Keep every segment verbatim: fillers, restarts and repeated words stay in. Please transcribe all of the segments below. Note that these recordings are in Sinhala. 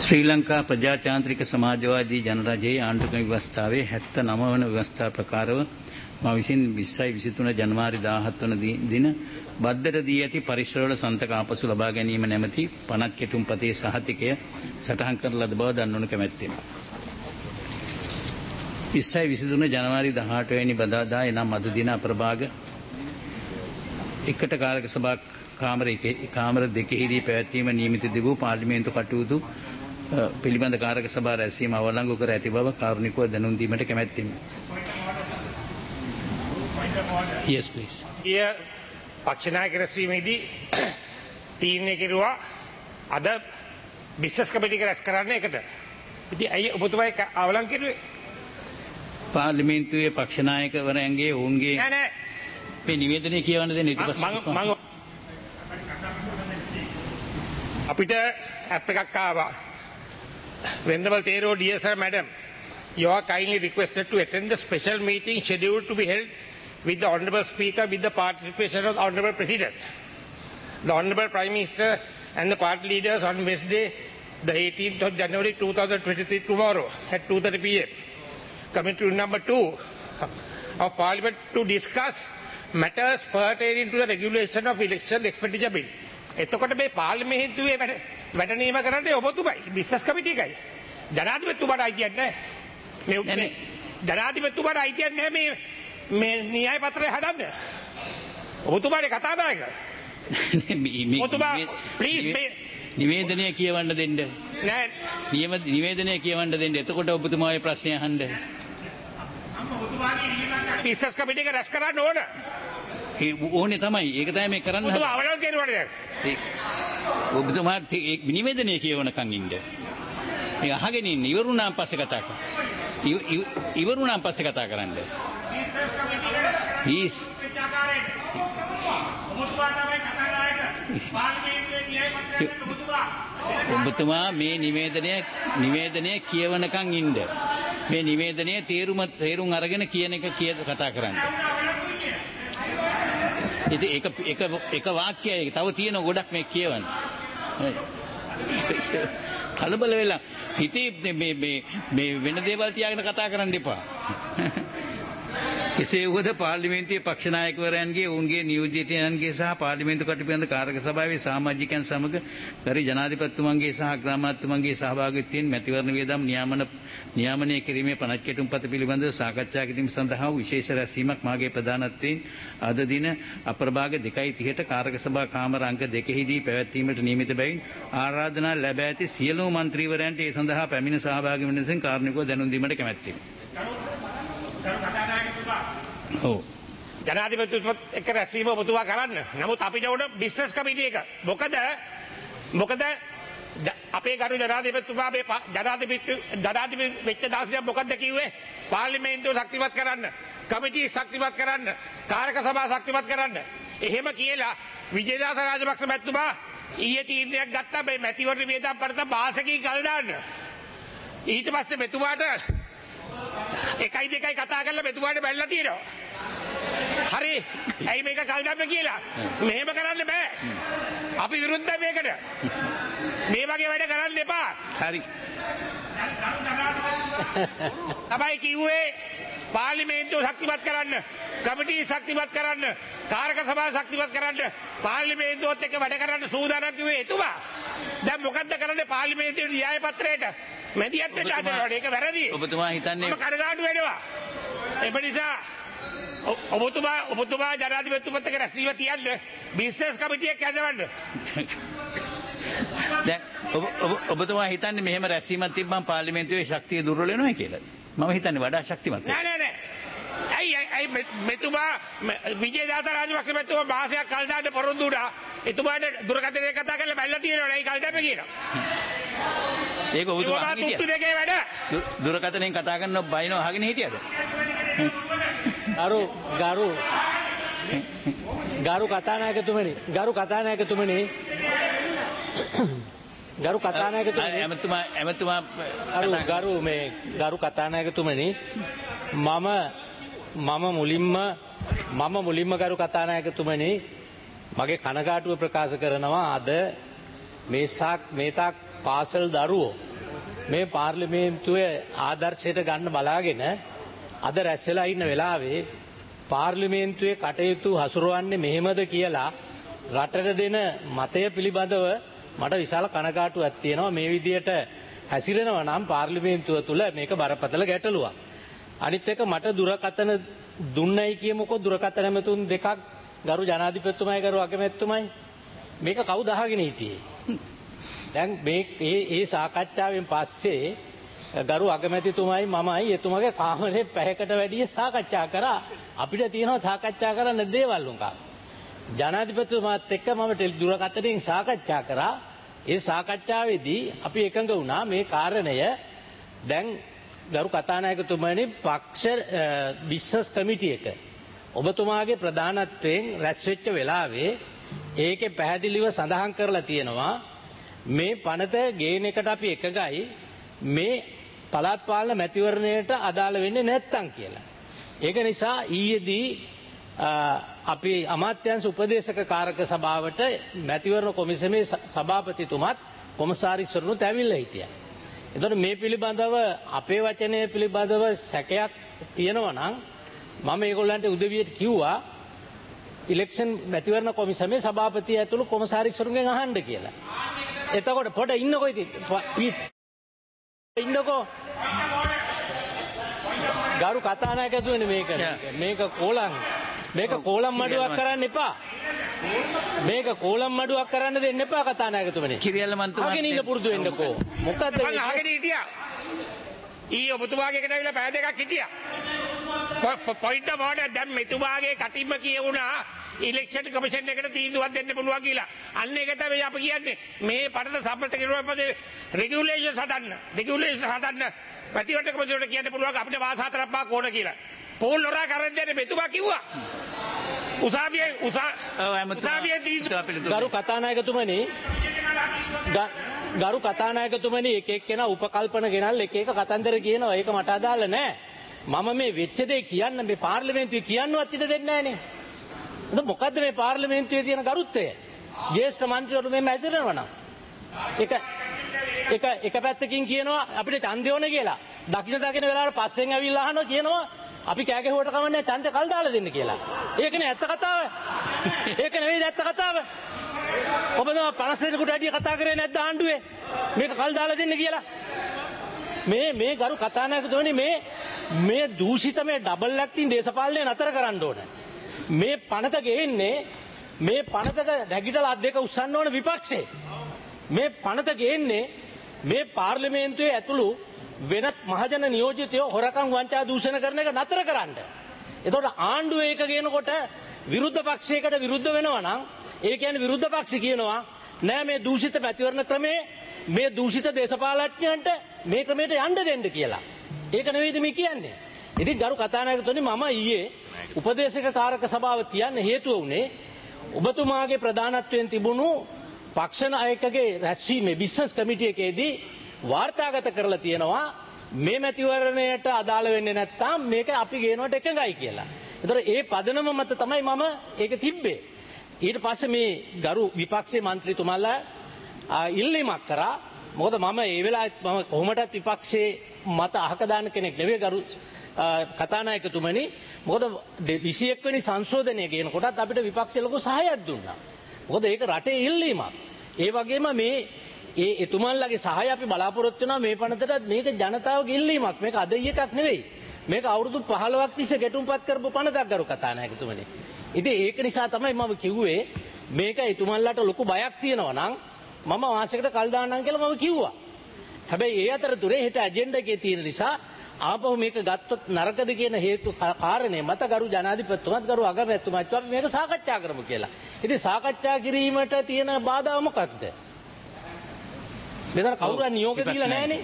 ශ්‍රී ලංකා ප්‍රජාතාන්ත්‍රික සමාජවාදී ජනරජයේ ආණ්ඩුක්‍රම ව්‍යවස්ථාවේ හැත්තෑ නව වන ව්‍යවස්ථා ප්‍රකාරව මා විසින් විස්සයි විසිතුන ජනවාරි දාහත් වන දින බද්දට දී ඇති පරිශ්‍රවල සන්තක ආපසු ලබා ගැනීම නැමැති පනත් කෙටුම්පතේ සහතිකය සටහන් කරන ලද බව දන්වනු කැමැත්තෙමි. විස්සයි විසිතුන ජනවාරි දහඅට වැනි බදාදා එනම් අද දින අපරභාග එකට කාරක සභා කාමර කාමර දෙකෙහිදී පැවැත්වීම නියමිත තිබූ පාර්ලිමේන්තු කටයුතු පිළිබඳ කාරක සභා රැස්වීම අවලංගු කර ඇති බව කාරුණිකව දැනුම් දීමට කැමැත්තෙමි. Yes, please. ඊය පක්ෂ නායක රැස්වීමේදී තීරණය කෙරුවා අද බිස්නස් කමිටු එක රැස් කරන්න එකට. ඉතින් අය ඔබතුමා ඒක අවලංගු කෙරුවේ? පාර්ලිමේන්තුවේ පක්ෂ නායකවරයන්ගේ ඔවුන්ගේ නෑ නෑ මේ නිවේදනය කියවන්න දෙන්න ඊට පස්සේ මම අපිට ඇප් එකක් ආවා. Venerable Thero, dear sir, madam, you are kindly requested to attend the special meeting scheduled to be held with the Honourable Speaker with the participation of the Honourable President, the Honourable Prime Minister and the party leaders on Wednesday, the eighteenth of January two thousand twenty-three, tomorrow at two thirty p m Committee number two of Parliament to discuss matters pertaining to the regulation of election expenditure bill. එතකොට මේ පාර්ලිමේන්තුවේ වැටනීම කරන්නේ ඔබතුමයි බිස්නස් කමිටු එකයි. ජනාධිපතිතුමාට අයිතියක් නැහැ. මේ ජනාධිපතිතුමාට අයිතියක් නැහැ මේ මේ න්‍යාය පත්‍රය හදන්න. ඔබතුමාගේ කතානායක. ඔබතුමා ප්ලීස් මේ නිවේදනය කියවන්න දෙන්න. නෑ නියම නිවේදනය කියවන්න දෙන්න. එතකොට ඔබතුමාගේ ප්‍රශ්නය අහන්න. බිස්නස් කමිටු එක රැස් කරන්න ඕන. ඒ ඕනේ තමයි. ඒක තමයි මේ කරන්න. ඔබතුමා අවලංගු කෙරුවාද දැන්? ඔබතුමා නිවේදනය කියවනකන් ඉන්න. මේ අහගෙන ඉන්න ඉවරුණාන් පස්සේ කතා කරන්න. ඉවරුණාන් පස්සේ කතා කරන්න. ප්ලීස්. ඔබතුමා මේ නිවේදනය නිවේදනය කියවනකන් ඉන්න. මේ නිවේදනය තේරුම තේරුම් අරගෙන කියන එක කතා කරන්න. ඉතින් එක එක එක වාක්‍යයයි තව තියෙන ගොඩක් මේ කියවන්න. කලබල වෙලා හිතේ මේ මේ මේ වෙන දේවල් තියාගෙන කතා කරන්න එපා. කෙසේ වුවද පාර්ලිමේන්තුවේ පක්ෂ නායකවරයන්ගේ ඔවුන්ගේ නියෝජිතයන්ගේ සහ පාර්ලිමේන්තු කටයුතු කාරක සභාවේ සමාජිකයන් සමග පරි ජනාධිපතිතුමන්ගේ සහ අග්‍රාමාත්‍යතුමන්ගේ සහභාගීත්වයෙන් මැතිවරණ වියදම් නියාමන නියාමනය කිරීමේ පනත් කෙටුම්පත පිළිබඳව සාකච්ඡා කිරීම සඳහා විශේෂ රැස්වීමක් මාගේ ප්‍රධානත්වයෙන් අද දින අපරභාග දෙකයි තිහට කාරක සභා කාමර අංක දෙකෙහිදී පැවැත්වීමට නියමිත බැවින් ආරාධනා ලැබ ඇති සියලුම මන්ත්‍රීවරයන්ට ඒ සඳහා පැමිණ සහභාගී වන ලෙස කාරුණිකව දැනුම් දීමට කැමැත්තෙමි. ඔව්. ජනාධිපතිතුමත් එක්ක රැස්වීම ඔබතුමා කරන්න. නමුත් අපිට උඩ බිස්නස් කමිටු එක. මොකද මොකද අපේ ගරු ජනාධිපතිතුමා මේ ජනාධිපති ජනාධිපති වෙච්ච දවසේ මොකද්ද කිව්වේ? පාර්ලිමේන්තුව ශක්තිමත් කරන්න, කමිටු ශක්තිමත් කරන්න, කාරක සභාව ශක්තිමත් කරන්න. එහෙම කියලා විජේදාස රාජපක්ෂ මැතිතුමා ඊයේ තීරණයක් ගත්තා මේ මැතිවරණ වියදම් පරත මාසෙකින් කල් දාන්න. ඊට පස්සේ මෙතුමාට එකයි දෙකයි කතා කරලා මෙතුමාට බැලලා තියෙනවා. හරි. ඇයි මේක කල් දාන්න කියලා? මෙහෙම කරන්න බෑ. අපි විරුද්ධයි මේකට. මේ වගේ වැඩ කරන්න එපා. හරි. තමයි කිව්වේ පාර්ලිමේන්තුව ශක්තිමත් කරන්න, කමිටු ශක්තිමත් කරන්න, කාරක සභාව ශක්තිමත් කරන්න, පාර්ලිමේන්තුවත් එක්ක වැඩ කරන්න සූදානම් කිව්වේ එතුමා. දැන් මොකද්ද කරන්නේ පාර්ලිමේන්තුවේ න්‍යාය පත්‍රයට? මැදිහත් වෙන්න හදනවා. ඒක වැරදි. ඔබතුමා හිතන්නේ මම කඩදාඩු වෙනවා. ඒ නිසා ඔබතුමා ඔබතුමා ජනාධිපතිතුමත් එක්ක රැස්වීම තියන්න බිස්නස් කමිටු එක හැදවන්න. දැන් ඔබ ඔබතුමා හිතන්නේ මෙහෙම රැස්වීමක් තිබ්බම පාර්ලිමේන්තුවේ ශක්තිය දුර්වල වෙනවා කියලා? මම හිතන්නේ වඩා ශක්තිමත් නෑ නෑ නෑ. ඇයි ඇයි මෙතුමා විජේදාස රාජපක්ෂ මෙතුමා මාසයක් කල් දාන්න පොරොන්දු වුණා. එතුමාට දුරකථනයේ කතා කරලා බැලලා තියෙනවා නේ කල් දාන්න කියනවා. ඒක ඔබතුමා අහගෙන හිටියද? දුරකථනයෙන් කතා කරනව බයිනව අහගෙන හිටියද? ගරු ගරු ගරු කතානායකතුමනි ගරු කතානායකතුමනි ගරු කතානායකතුමනි එමෙතුමා එමෙතුමා ගරු ගරු මේ ගරු කතානායකතුමනි මම මම මුලින්ම මම මුලින්ම ගරු කතානායකතුමනි මගේ කනගාටුව ප්‍රකාශ කරනවා අද මේ සාක් මේ තාක් පාසල් දරුවෝ මේ පාර්ලිමේන්තුවේ ආදර්ශයට ගන්න බලාගෙන අද රැස් වෙලා ඉන්න වෙලාවේ පාර්ලිමේන්තුවේ කටයුතු හසුරවන්නේ මෙහෙමද කියලා රටට දෙන මතය පිළිබඳව මට විශාල කනගාටුවක් තියෙනවා. මේ විදියට හැසිරෙනවා නම් පාර්ලිමේන්තුව තුළ මේක බරපතල ගැටලුවක්. අනිත් එක මට දුරකථන දුන්නයි කියමුකෝ, දුරකථන ඇමතුම් දෙකක් ගරු ජනාධිපතිතුමයි ගරු අගමැතිතුමයි. මේක කවුද අහගෙන හිටියේ? දැන් මේ ඒ ඒ සාකච්ඡාවෙන් පස්සේ ගරු අගමැතිතුමයි මමයි එතුමගේ කාමරේ පැයකට වැඩිය සාකච්ඡා කරා. අපිට තියෙනවා සාකච්ඡා කරන්න දේවල් උංගා. ජනාධිපතිතුමාත් එක්ක මම දුරකථනයෙන් සාකච්ඡා කරා. ඒ සාකච්ඡාවේදී අපි එකඟ වුණා මේ කාරණය දැන් ගරු කතානායකතුමනි පක්ෂ බිස්නස් කමිටි එක ඔබතුමාගේ ප්‍රධානත්වයෙන් රැස් වෙච්ච වෙලාවේ ඒකේ පැහැදිලිව සඳහන් කරලා තියෙනවා මේ පනත ගේන එකට අපි එකගයි මේ පළාත් පාලන මැතිවරණයට අදාළ වෙන්නේ නැත්තම් කියලා. ඒක නිසා ඊයේදී අපි අමාත්‍යංශ උපදේශක කාරක සභාවට මැතිවරණ කොමිසමේ සභාපතිතුමත් කොමසාරිස්වරුනුත් ඇවිල්ලා හිටියා. එතකොට මේ පිළිබඳව අපේ වචනය පිළිබඳව සැකයක් තියෙනවා නම් මම ඒගොල්ලන්ට උදවියට කිව්වා ඉලෙක්ෂන් මැතිවරණ කොමිසමේ සභාපති ඇතුළු කොමසාරිස්වරුන්ගෙන් අහන්න කියලා. එතකොට පොඩ ඉන්නකෝ ඉතින් පීට් ඉන්නකෝ ගරු කතානායකතුමනි මේක මේක කොලම් මේක කොලම් මඩුවක් කරන්න එපා. මේක කොලම් මඩුවක් කරන්න දෙන්න එපා කතානායකතුමනි. කිරියල්ල මන්තුමා අහගෙන ඉන්න පුරුදු වෙන්නකෝ. මොකද්ද මං අහගෙන හිටියා. ඊ ඔබතුමාගේ එකට ඇවිල්ලා පැය දෙකක් හිටියා. පොයින්ට් ඔෆ් ඕඩර් දැන් මෙතුමාගේ කටින්ම කියවුණා ඉලෙක්ෂන් කමිෂන් එකට තීන්දුවක් දෙන්න පුළුවන් කියලා. අන්න ඒක තමයි අපි කියන්නේ. මේ පරද සම්මත කිරුවා පස්සේ රෙගියුලේෂන් හදන්න. රෙගියුලේෂන් හදන්න. මැතිවරණ කමිෂනට කියන්න පුළුවන් අපිට වාස හතරක් පහක් ඕන කියලා. පෝල් ලොරා කරන් දෙන්නේ මෙතුමා කිව්වා. උසාවියේ උසාවියේ තීන්දුව ගරු කතානායකතුමනි ගරු කතානායකතුමනි එක එක්කෙනා උපකල්පන ගෙනල් එක එක කතන්දර කියනවා. ඒක මට අදාළ නෑ. මම මේ වෙච්ච දේ කියන්න මේ පාර්ලිමේන්තුවේ කියන්නවත් ඉඩ දෙන්නේ නෑනේ. එතකොට මොකද්ද මේ පාර්ලිමේන්තුවේ තියෙන ගරුත්වය? ජ්‍යෙෂ්ඨ මන්ත්‍රීවරු මේ මැසිරෙනවා නම් එක එක එක පැත්තකින් කියනවා අපිට ඡන්දය ඕනේ කියලා. දකින්න දකින්න වෙලාවට පස්සෙන් ඇවිල්ලා අහනවා කියනවා අපි කෑ ගැහුවට කමන්නේ ඡන්දය කල් දාලා දෙන්න කියලා. ඒකනේ ඇත්ත කතාව. ඒක නෙවෙයි ඇත්ත කතාව. ඔබ තමයි පනස් දෙනෙකුට වැඩිය කතා කරේ නැද්ද ආණ්ඩුවේ? මේක කල් දාලා දෙන්න කියලා. මේ මේ ගරු කතානායකතුමනි මේ මේ දූෂිත මේ ඩබල් ඇක්ටින් දේශපාලනය නතර කරන්න ඕන. මේ පනත ගේන්නේ මේ පනතට නැගිටලා අත් දෙක උස්සන්න ඕන විපක්ෂේ. මේ පනත ගේන්නේ මේ පාර්ලිමේන්තුවේ ඇතුළු වෙනත් මහජන නියෝජිතයෝ හොරකම් වංචා දූෂණ කරන එක නතර කරන්න. එතකොට ආණ්ඩුව ඒක ගේනකොට විරුද්ධ පක්ෂයකට විරුද්ධ වෙනවා නම් ඒ කියන්නේ විරුද්ධ පක්ෂ කියනවා නෑ මේ දූෂිත මැතිවරණ ක්‍රමේ මේ දූෂිත දේශපාලඥයන්ට මේ ක්‍රමයට යන්න දෙන්න කියලා. ඒක නෙවෙයිද මේ කියන්නේ. ඉතින් ගරු කතානායකතුමනි මම ඊයේ උපදේශක කාරක සභාව තියන්න හේතුව උනේ ඔබතුමාගේ ප්‍රධානත්වයෙන් තිබුණු පක්ෂ නායකගේ රැස්වීමේ බිස්නස් කමිටු එකේදී වාර්තාගත කරලා තියෙනවා මේ මැතිවරණයට අදාළ වෙන්නේ නැත්නම් මේක අපි ගේනවට එකඟයි කියලා. ඒතර ඒ පදනම මත තමයි මම ඒක තිබ්බේ. ඊට පස්සේ මේ ගරු විපක්ෂයේ മന്ത്രിතුමාලා ඉල්ලීමක් කරා. මොකද මම ඒ වෙලාවෙත් මම කොහොමදත් විපක්ෂයේ මත අහක දාන කෙනෙක් නෙවෙයි ගරු කතානායකතුමනි. මොකද විසිඑක් වෙනි සංශෝධනය කියනකොටත් අපිට විපක්ෂ ලොකු සහායක් දුන්නා. මොකද ඒක රටේ ඉල්ලීමක්. ඒ වගේම මේ ඒ එතුමන්ලගේ සහාය අපි බලාපොරොත්තු වෙනවා මේ පනතට. මේක ජනතාවගේ ඉල්ලීමක්. මේක අද එකක් නෙවෙයි. මේක අවුරුදු පහළොවක් තිස්සේ ගැටුම්පත් කරපු පනතක් ගරු කතානායකතුමනි. ඉතින් ඒක නිසා තමයි මම කිව්වේ මේක එතුමන්ලට ලොකු බයක් තියෙනවා නම් මම මාසෙකට කල් දාන්නම් කියලා මම කිව්වා. හැබැයි ඒ අතරතුරේ හෙට ඇජෙන්ඩා එකේ තියෙන නිසා ආපහු මේක ගත්තොත් නරකද කියන හේතු කාරණේ මත ගරු ජනාධිපතිතුමාත් ගරු අගමැතිතුමාත් අපි මේක සාකච්ඡා කරමු කියලා. ඉතින් සාකච්ඡා කිරීමට තියෙන බාධා මොකක්ද? මෙතන කවුරුන් නියෝග දීලා නැහනේ.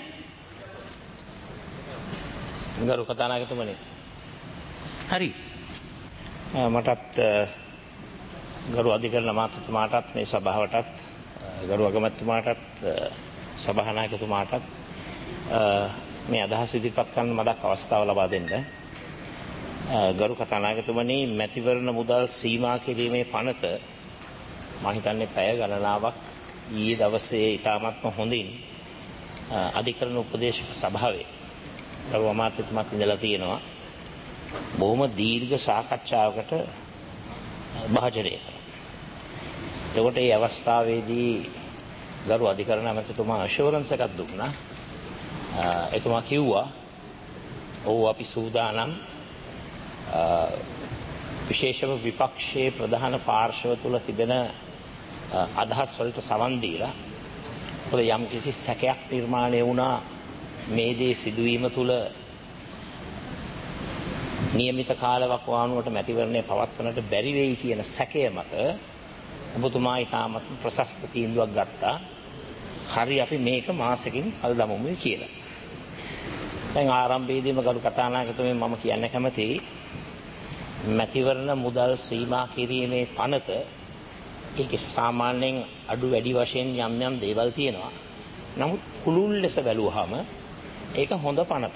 ගරු කතානායකතුමනි. හරි. මටත් ගරු අධිකරණ අමාත්‍යතුමාටත් මේ සභාවටත් ගරු අගමැතිතුමාටත් සභානායකතුමාටත් මේ අදහස් ඉදිරිපත් කරන්න මදක් අවස්ථාව ලබා දෙන්න. ගරු කතානායකතුමනි මැතිවරණ මුදල් සීමා කිරීමේ පනත මම හිතන්නේ පැය ගණනාවක් ඊයේ දවසේ ඉතාමත්ම හොඳින් අධිකරණ උපදේශක සභාවේ ගරු අමාත්‍යතුමත් ඉඳලා තියෙනවා බොහොම දීර්ඝ සාකච්ඡාවකට භාජනය කරා. එතකොට මේ අවස්ථාවේදී ගරු අධිකරණ අමාත්‍යතුමා අෂුරන්ස් එකක් දුන්නා. එතුමා කිව්වා ඔව් අපි සූදානම් විශේෂව විපක්ෂයේ ප්‍රධාන පාර්ශව තුල තිබෙන අදහස් වලට සවන් දීලා මොකද යම් කිසි සැකයක් නිර්මාණය වුණා මේ දේ සිදුවීම තුල નિયમિત කාලවකවානුවට මැතිවරණය පවත්වන්නට බැරි වෙයි කියන සැකය මත ඔබතුමා ඊටමත් ප්‍රශස්ත තීන්දුවක් ගත්තා. හරි අපි මේක මාසෙකින් කල් දමමු කියලා. දැන් ආරම්භයේදීම ගරු කතානායකතුමනි මම කියන්න කැමතියි මැතිවරණ මුදල් සීමා කිරීමේ පනත ඒක සාමාන්‍යයෙන් අඩු වැඩි වශයෙන් යම් යම් දේවල් තියෙනවා. නමුත් පුළුල් ලෙස බැලුවාම ඒක හොඳ පනතක්.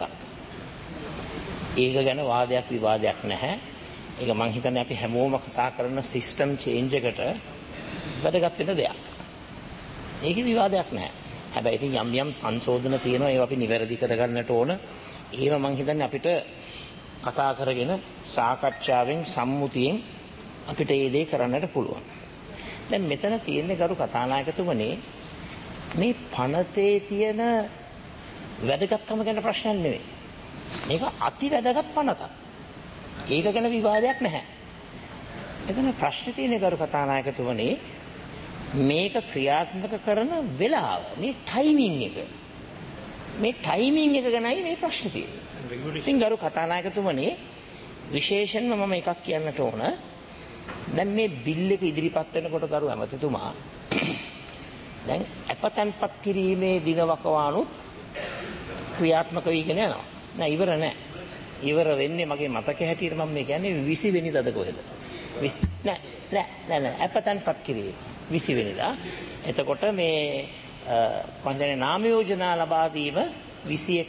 ඒක ගැන වාදයක් විවාදයක් නැහැ. ඒක මං හිතන්නේ අපි හැමෝම කතා කරන සිස්ටම් චේන්ජ් එකට වැදගත් වෙන දෙයක්. ඒකේ විවාදයක් නැහැ. හැබැයි ඉතින් යම් යම් සංශෝධන තියෙනවා ඒවා අපි නිවැරදි කරගන්නට ඕන. ඒවා මං හිතන්නේ අපිට කතා කරගෙන සාකච්ඡාවෙන් සම්මුතියෙන් අපිට මේ දේ කරන්නට පුළුවන්. දැන් මෙතන තියෙන්නේ ගරු කතානායකතුමනි මේ පනතේ තියෙන වැදගත්කම ගැන ප්‍රශ්නයක් නෙවෙයි. මේක අති වැදගත් පනතක්. ඒක ගැන විවාදයක් නැහැ. එතන ප්‍රශ්නේ තියෙන්නේ ගරු කතානායකතුමනි මේක ක්‍රියාත්මක කරන වෙලාව මේ ටයිමින් එක. මේ ටයිමින් එක ගැනයි මේ ප්‍රශ්නේ තියෙන්නේ. ඉතින් ගරු කතානායකතුමනි විශේෂයෙන්ම මම එකක් කියන්නට ඕන. දැන් මේ බිල් එක ඉදිරිපත් වෙනකොට ගරු ඇමතිතුමා දැන් අපතන්පත් කිරීමේ දිනවකවානුත් ක්‍රියාත්මක වීගෙන යනවා. නෑ ඉවර නෑ. ඉවර වෙන්නේ මගේ මතක හැටියට මම මේ කියන්නේ විසි වෙනිදාද කොහෙද? විසි නෑ නෑ නෑ නෑ අපතන්පත් කිරීම විසි වෙනිදා. එතකොට මේ මම හිතන්නේ නාම යෝජනා ලබා දීම විසි එක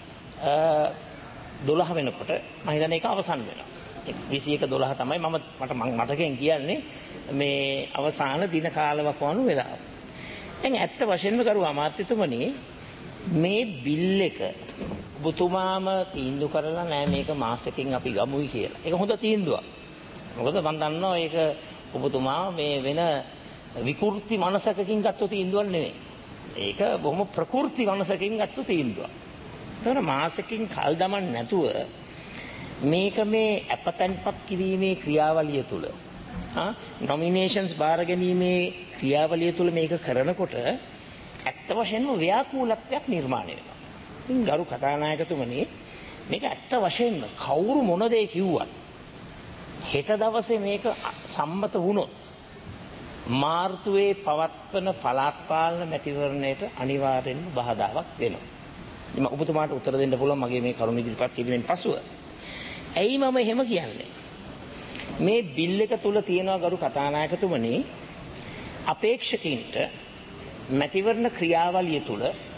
දොළහ වෙනකොට මම හිතන්නේ ඒක අවසන් වෙනවා. විසි එක දොළහ තමයි මම මට මතකෙන් කියන්නේ මේ අවසාන දින කාලවකවානු වෙලාව. දැන් ඇත්ත වශයෙන්ම කරු අමාත්‍යතුමනි මේ බිල් එක ඔබතුමාම තීන්දුව කරලා නෑ මේක මාසෙකින් අපි ගමුයි කියලා. ඒක හොඳ තීන්දුවක්. මොකද මම දන්නවා ඒක ඔබතුමා මේ වෙන විකෘති මනසකකින් ගත්ත තීන්දුවක් නෙවෙයි. ඒක බොහොම ප්‍රකෘති මනසකින් ගත්ත තීන්දුවක්. එතකොට මාසෙකින් කල් දමන්න නැතුව මේක මේ අපතන්පත් කිරීමේ ක්‍රියාවලිය තුල ආ නොමිනේෂන්ස් බාර ගැනීමේ ක්‍රියාවලිය තුල මේක කරනකොට ඇත්ත වශයෙන්ම ව්‍යාකූලත්වයක් නිර්මාණය වෙනවා. ඉතින් ගරු කතානායකතුමනි මේක ඇත්ත වශයෙන්ම කවුරු මොන දේ කිව්වත් හෙට දවසේ මේක සම්මත වුණොත් මාර්තුවේ පවත්වන පළාත් පාලන මැතිවරණයට අනිවාර්යෙන්ම බාධාවක් වෙනවා. මම ඔබතුමාට උත්තර දෙන්න පුළුවන් මගේ මේ කරුණ ඉදිරිපත් කිරීමෙන් පසුව. ඇයි මම එහෙම කියන්නේ? මේ බිල් එක තුල තියෙනවා ගරු කතානායකතුමනි අපේක්ෂකින්ට මැතිවරණ ක්‍රියාවලිය තුල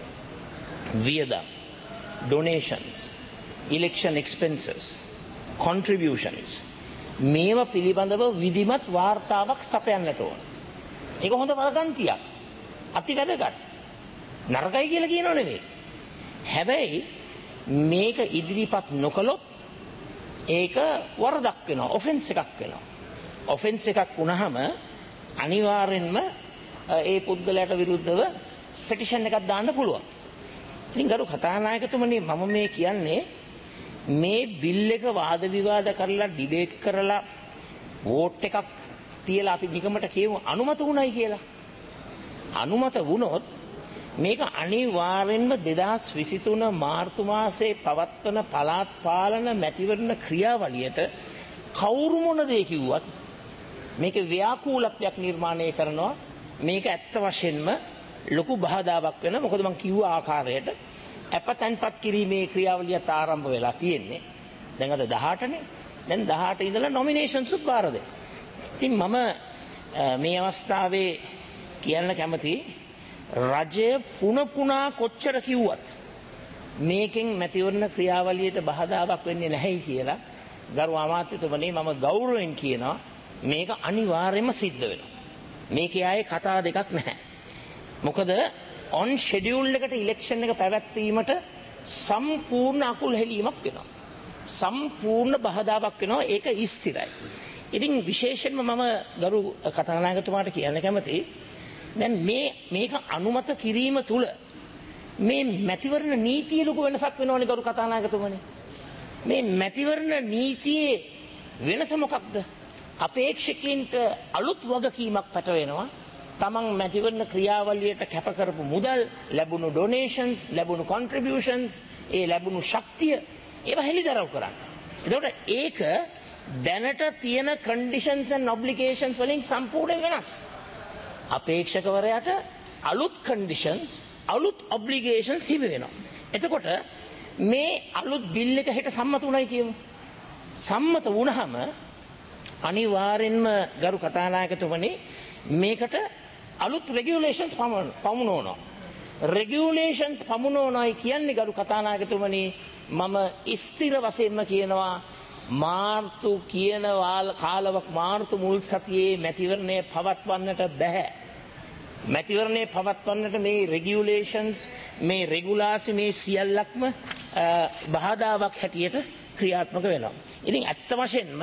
වියදම්, donations, election expenses, contributions මේවා පිළිබඳව විධිමත් වාර්තාවක් සපයන්නට ඕන. ඒක හොඳ වදගන්තියක්. අති වැදගත්. නරකයි කියලා කියනව නෙවෙයි. හැබැයි මේක ඉදිරිපත් නොකළොත් ඒක වරදක් වෙනවා, ඔෆෙන්ස් එකක් වෙනවා. ඔෆෙන්ස් එකක් වුණාම අනිවාර්යෙන්ම ඒ පුද්ගලයාට විරුද්ධව පෙටිෂන් එකක් දාන්න පුළුවන්. ඉතින් ගරු කතානායකතුමනි මම මේ කියන්නේ මේ බිල් එක වාද විවාද කරලා ඩිබේට් කරලා වෝට් එකක් තියලා අපි නිකමට කියමු අනුමත වුණයි කියලා. අනුමත වුණොත් මේක අනිවාර්යෙන්ම දෙදහස් විසිතුන මාර්තු මාසයේ පවත්වන පළාත් පාලන මැතිවරණ ක්‍රියාවලියට කවුරු මොන දේ කිව්වත් මේක ව්‍යාකූලත්වයක් නිර්මාණය කරනවා. මේක ඇත්ත වශයෙන්ම ලොකු බාධාවක් වෙන. මොකද මම කිව්ව ආකාරයට අපතන්පත් කිරීමේ ක්‍රියාවලියත් ආරම්භ වෙලා තියෙන්නේ. දැන් අද දහඅටනේ. දැන් දහඅට ඉඳලා නොමිනේෂන්ස් උත් බාර දෙන්න. ඉතින් මම මේ අවස්ථාවේ කියන්න කැමතියි රජය පුන පුනා කොච්චර කිව්වත් මේකෙන් මැතිවරණ ක්‍රියාවලියට බාධාවක් වෙන්නේ නැහැයි කියලා ගරු අමාත්‍යතුමනි මම ගෞරවයෙන් කියනවා මේක අනිවාර්යයෙන්ම සිද්ධ වෙනවා. මේකේ ආයේ කතා දෙකක් නැහැ. මොකද ඔන් ෂෙඩියුල් එකට ඉලෙක්ෂන් එක පැවැත්වීමට සම්පූර්ණ අකුල් හෙලීමක් වෙනවා. සම්පූර්ණ බාධාවක් වෙනවා. ඒක ස්ථිරයි. ඉතින් විශේෂයෙන්ම මම ගරු කතානායකතුමාට කියන්න කැමතියි. දැන් මේ මේක අනුමත කිරීම තුල මේ මැතිවරණ නීතිය ලොකු වෙනසක් වෙනවනේ ගරු කතානායකතුමනි. මේ මැතිවරණ නීතියේ වෙනස මොකක්ද? අපේක්ෂකයින්ට අලුත් වගකීමක් පැටවෙනවා. තමන් මැතිවරණ ක්‍රියාවලියට කැප කරපු මුදල්, ලැබුණු ඩොනේෂන්ස්, ලැබුණු කොන්ට්‍රිබියුෂන්ස්, ඒ ලැබුණු ශක්තිය ඒවා හෙළිදරව් කරන්න. එතකොට ඒක දැනට තියෙන කන්ඩිෂන්ස් ඇන්ඩ් ඔබ්ලිගේෂන්ස් වලින් සම්පූර්ණ වෙනස්. අපේක්ෂකවරයාට අලුත් කන්ඩිෂන්ස්, අලුත් ඔබ්ලිගේෂන්ස් හිමි වෙනවා. එතකොට මේ අලුත් බිල් එක හෙට සම්මත වුණයි කියමු. සම්මත වුණාම අනිවාර්යෙන්ම ගරු කතානායකතුමනි මේකට අලුත් රෙගියුලේෂන්ස් පමුණවනවා. රෙගියුලේෂන්ස් පමුණවනවායි කියන්නේ ගරු කතානායකතුමනි මම ස්ථිර වශයෙන්ම කියනවා මාර්තු කියන කාලවක් මාර්තු මුල් සතියේ මැතිවරණය පවත්වන්නට බෑ. මැතිවරණය පවත්වන්නට මේ රෙගියුලේෂන්ස්, මේ රෙගුලාසි, මේ සියල්ලක්ම බාධාවක් හැටියට ක්‍රියාත්මක වෙනවා. ඉතින් ඇත්ත වශයෙන්ම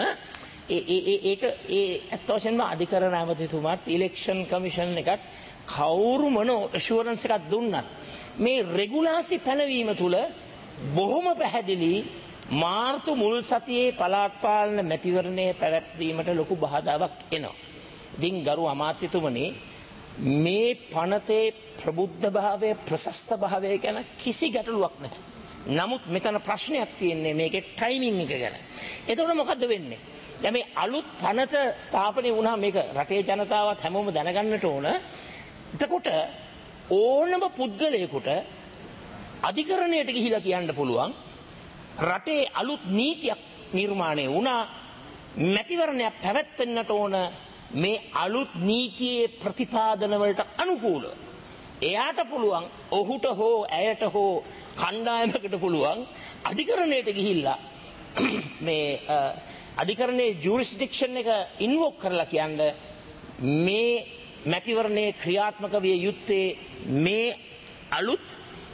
ඒක ඒ ඇත්ත වශයෙන්ම අධිකරණ ඇමතිතුමාත් ඉලෙක්ෂන් කමිෂන් එකත් කවුරු මොන ඇෂුරන්ස් එකක් දුන්නත් මේ රෙගුලාසි පැනවීම තුළ බොහොම පැහැදිලි මාර්තු මුල් සතියේ පළාත් පාලන මැතිවරණය පැවැත්වීමට ලොකු බාධාවක් එනවා. ඉතින් ගරු අමාත්‍යතුමනි මේ පනතේ ප්‍රබුද්ධ භාවය, ප්‍රශස්ත භාවය ගැන කිසි ගැටලුවක් නැහැ. නමුත් මෙතන ප්‍රශ්නයක් තියෙන්නේ මේකේ ටයිමින් එක ගැන. එතකොට මොකද්ද වෙන්නේ? දැන් මේ අලුත් පනත ස්ථාපනය වුණා මේක රටේ ජනතාවත් හැමෝම දැනගන්නට ඕන. එතකොට ඕනම පුද්ගලයෙකුට අධිකරණයට ගිහිලා කියන්න පුළුවන් රටේ අලුත් නීතියක් නිර්මාණය වුණා, මැතිවරණයක් පැවැත්වෙන්නට ඕන මේ අලුත් නීතියේ ප්‍රතිපාදන වලට අනුකූලව. එයාට පුළුවන් ඔහුට හෝ ඇයට හෝ කණ්ඩායමකට පුළුවන් අධිකරණයට ගිහිල්ලා මේ අධිකරණයේ ජූරිස්ඩික්ෂන් එක ඉන්වෝක් කරලා කියන්නේ මේ මැතිවරණයේ ක්‍රියාත්මක විය යුත්තේ මේ අලුත්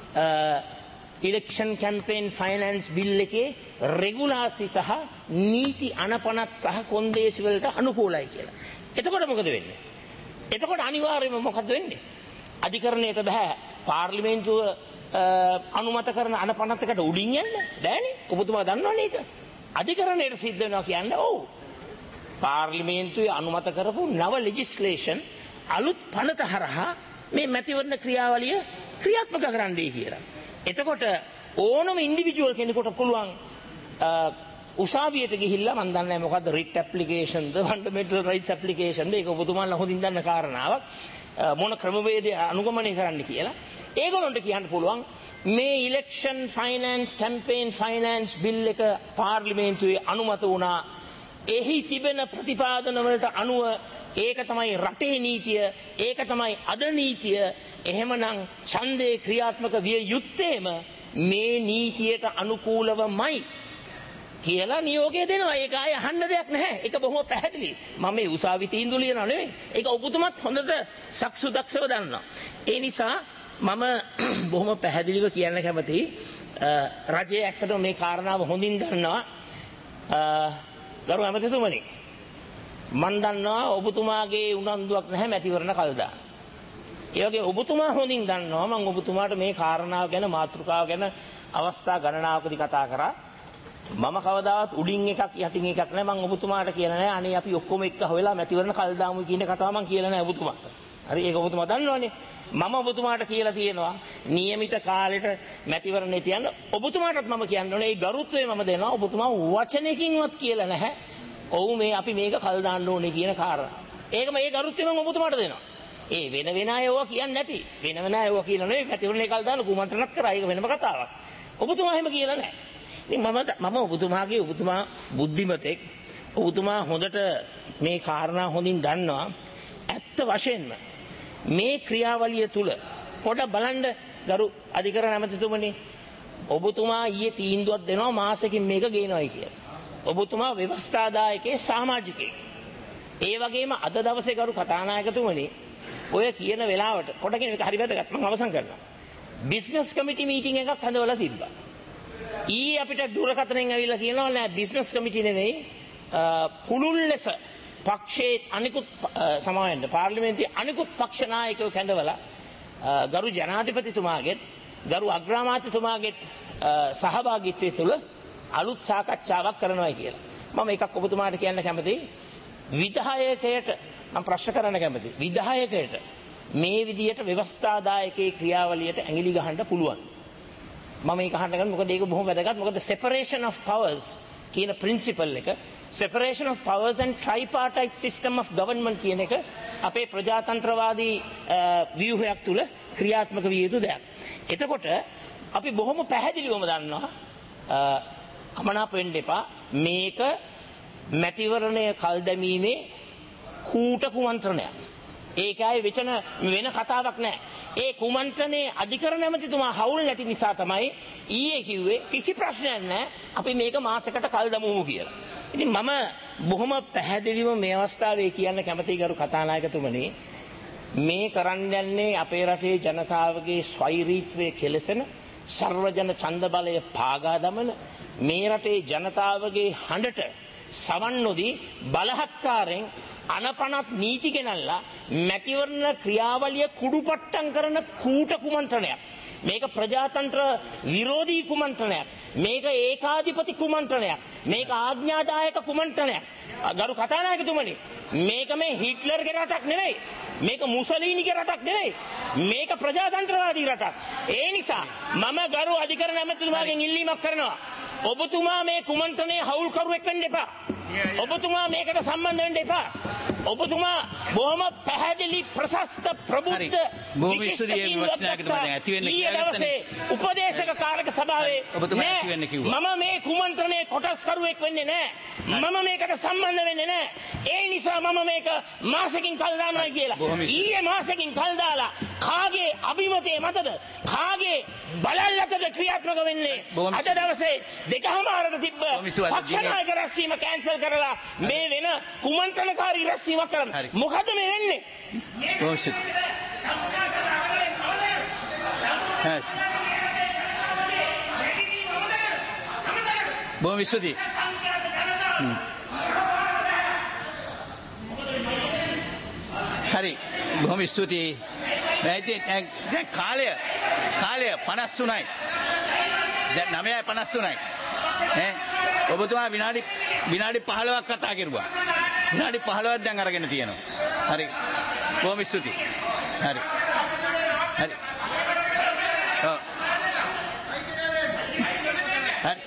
ඉලෙක්ෂන් කැම්පේන් ෆයිනෑන්ස් බිල් එකේ රෙගුලාසි සහ නීති අනපනත් සහ කොන්දේසි වලට අනුකූලයි කියලා. එතකොට මොකද වෙන්නේ? එතකොට අනිවාර්යයෙන්ම මොකද වෙන්නේ? අධිකරණයට බෑ පාර්ලිමේන්තුව අනුමත කරන අනපනතකට උඩින් යන්න බෑනේ. ඔබතුමා දන්නවනේ ඒක. අධිකරණයට සිද්ධ වෙනවා කියන්නේ ඔව්. පාර්ලිමේන්තුවේ අනුමත කරපු නව ලෙජිස්ලේෂන් අලුත් පනත හරහා මේ මැතිවරණ ක්‍රියාවලිය ක්‍රියාත්මක කරන්නයි කියලා. එතකොට ඕනම ඉන්ඩිවිජුවල් කෙනෙකුට පුළුවන් උසාවියට ගිහිල්ලා මම දන්නේ නැහැ මොකද්ද රිට් ඇප්ලිකේෂන්ද ෆන්ඩමෙන්ටල් රයිට්ස් ඇප්ලිකේෂන්ද ඒක ඔබතුමාලා හොඳින් දන්න කාරණාවක් මොන ක්‍රමවේදය අනුගමනය කරන්න කියලා. ඒගොල්ලන්ට කියන්න පුළුවන් මේ election finance campaign finance bill එක පාර්ලිමේන්තුවේ අනුමත වුණා. එහි තිබෙන ප්‍රතිපාදන වලට අනුව ඒක තමයි රටේ නීතිය, ඒක තමයි අද නීතිය. එහෙමනම් ඡන්දේ ක්‍රියාත්මක විය යුත්තේම මේ නීතියට අනුකූලවමයි කියලා නියෝගය දෙනවා. ඒක ආය අහන්න දෙයක් නැහැ. ඒක බොහොම පැහැදිලි. මම මේ උසාවි තීන්දුව ලියනවා නෙවෙයි. ඒක ඔබතුමත් හොඳට සක්සු දක්ෂව දන්නවා. ඒ නිසා මම බොහොම පැහැදිලිව කියන්න කැමතියි රජයේ ඇත්තටම මේ කාරණාව හොඳින් දන්නවා. ගරු ඇමතිතුමනි මන් දන්නවා ඔබතුමාගේ උනන්දුවක් නැහැ මැතිවරණ කල් දාන්න. ඒ වගේ ඔබතුමා හොඳින් දන්නවා මම ඔබතුමාට මේ කාරණාව ගැන මාතෘකාව ගැන අවස්ථා ගණනාවකදී කතා කරා. මම කවදාවත් උඩින් එකක් යටින් එකක් නෑ. මම ඔබතුමාට කියලා නෑ අනේ අපි ඔක්කොම එක්ක හොයලා මැතිවරණ කල් දාමු කියන කතාව මම කියලා නෑ ඔබතුමාට. හරි ඒක ඔබතුමා දන්නවනේ. මම ඔබතුමාට කියලා තියෙනවා નિયમિત කාලෙට මැතිවරණේ තියන්න. ඔබතුමාටත් මම කියන්න ඕනේ ඒ ගරුත්වය මම දෙනවා. ඔබතුමා වචනයකින්වත් කියලා නැහැ. ඔව් මේ අපි මේක කල් දාන්න ඕනේ කියන කාරණා. ඒකම ඒ ගරුත්වය මම ඔබතුමාට දෙනවා. ඒ වෙන වෙන අය ඕවා කියන්නේ නැති. වෙන වෙන අය ඕවා කියලා නෙවෙයි මැතිවරණේ කල් දාන්න කුමන්ත්‍රණත් කරා. ඒක වෙනම කතාවක්. ඔබතුමා එහෙම කියලා නැහැ. ඉතින් මම මම ඔබතුමාගේ ඔබතුමා බුද්ධිමතෙක්. ඔබතුමා හොඳට මේ කාරණා හොඳින් දන්නවා. ඇත්ත වශයෙන්ම මේ ක්‍රියාවලිය තුල පොඩ බලන්න ගරු අධිකරණ ඇමතිතුමනි ඔබතුමා ඊයේ තීන්දුවක් දෙනවා මාසෙකින් මේක ගේනවායි කියලා. ඔබතුමා ව්‍යවස්ථාදායකේ සමාජිකයෙක්. ඒ වගේම අද දවසේ ගරු කතානායකතුමනි ඔය කියන වෙලාවට පොඩකින් මේක හරි වැදගත් මම අවසන් කරනවා. බිස්නස් කමිටි මීටින් එකක් හදවලා තිබ්බා. ඊ අපිට දුරකථනයෙන් ඇවිල්ලා කියනවා නෑ බිස්නස් කමිටි නෙවෙයි පුළුල් ලෙස පක්ෂයේ අනිකුත් සමාවෙන්න පාර්ලිමේන්තුවේ අනිකුත් පක්ෂ නායකයෝ කැඳවලා ගරු ජනාධිපතිතුමාගෙත් ගරු අග්‍රාමාත්‍යතුමාගෙත් සහභාගීත්වය තුළ අලුත් සාකච්ඡාවක් කරනවා කියලා. මම එකක් ඔබතුමාට කියන්න කැමතියි. විධායකයට මම ප්‍රශ්න කරන්න කැමතියි. විධායකයට මේ විදියට ව්‍යවස්ථාදායකයේ ක්‍රියාවලියට ඇඟිලි ගහන්න පුළුවන්. මම මේක අහන්න ගන්න මොකද ඒක බොහොම වැදගත්. මොකද separation of powers කියන principle එක separation of powers and tripartite system of government කියන එක අපේ ප්‍රජාතන්ත්‍රවාදී ව්‍යුහයක් තුල ක්‍රියාත්මක විය යුතු දෙයක්. එතකොට අපි බොහොම පැහැදිලිවම දන්නවා අමනාප වෙන්න එපා මේක මැතිවරණය කල් දැමීමේ කූට කුමන්ත්‍රණයක්. ඒකයි වෙචන වෙන කතාවක් නැහැ. ඒ කුමන්ත්‍රණයේ අධිකරණ ඇමතිතුමා හවුල් නැති නිසා තමයි ඊයේ කිව්වේ කිසි ප්‍රශ්නයක් නැහැ අපි මේක මාසයකට කල් දමමු කියලා. ඉතින් මම බොහොම පැහැදිලිව මේ අවස්ථාවේ කියන්න කැමතියි ගරු කතානායකතුමනි මේ කරන්න යන්නේ අපේ රටේ ජනතාවගේ ස්වෛරීත්වයේ කෙලසෙන සර්වජන ඡන්ද බලය පාගා දමන මේ රටේ ජනතාවගේ හඬට සවන් නොදී බලහත්කාරයෙන් අනපනත් නීති ගෙනල්ලා මැතිවරණ ක්‍රියාවලිය කුඩුපට්ටම් කරන කූට කුමන්ත්‍රණයක්. මේක ප්‍රජාතන්ත්‍ර විරෝධී කුමන්ත්‍රණයක්. මේක ඒකාධිපති කුමන්ත්‍රණයක්. මේක ආඥාදායක කුමන්ත්‍රණයක්. ගරු කතානායකතුමනි මේක මේ හිට්ලර්ගේ රටක් නෙවෙයි. මේක මුසලීනිගේ රටක් නෙවෙයි. මේක ප්‍රජාතන්ත්‍රවාදී රටක්. ඒ නිසා මම ගරු අධිකරණ ඇමතිතුමාගෙන් ඉල්ලීමක් කරනවා. ඔබතුමා මේ කුමන්ත්‍රණයේ හවුල්කරුවෙක් වෙන්න එපා. ඔබතුමා මේකට සම්බන්ධ වෙන්න එපා. ඔබතුමා බොහොම පැහැදිලි ප්‍රශස්ත ප්‍රබුද්ධ විශිෂ්ට උපදේශක කාරක සභාවේ මම මේ කුමන්ත්‍රණයේ කොටස්කරුවෙක් වෙන්නේ නැහැ. මම මේකට සම්බන්ධ වෙන්නේ නැහැ. ඒ නිසා මම මේක මාසෙකින් කල් දානවා කියලා. ඊයේ මාසෙකින් කල් දාලා කාගේ අභිමතයේ මතද කාගේ බලල්ලතද ක්‍රියාත්මක වෙන්නේ? අද දවසේ දෙකමාරට තිබ්බ පක්ෂනායක රැස්වීම කැන්සල් කරලා මේ වෙන කුමන්ත්‍රණකාරී රැස්වීමක් කරන්න. මොකද මේ වෙන්නේ? බොහොම ස්තුතියි. හරි බොහොම ස්තුතියි. දැන් කාලය කාලය පනස් තුනයි. දැන් නවයයි පනස් තුනයි. ඈ ඔබතුමා විනාඩි විනාඩි පහළොවක් කතා කරුවා. විනාඩි පහළොවක් දැන් අරගෙන තියෙනවා. හරි. බොහොම ස්තුතියි. හරි. හරි. ඔව්. හරි.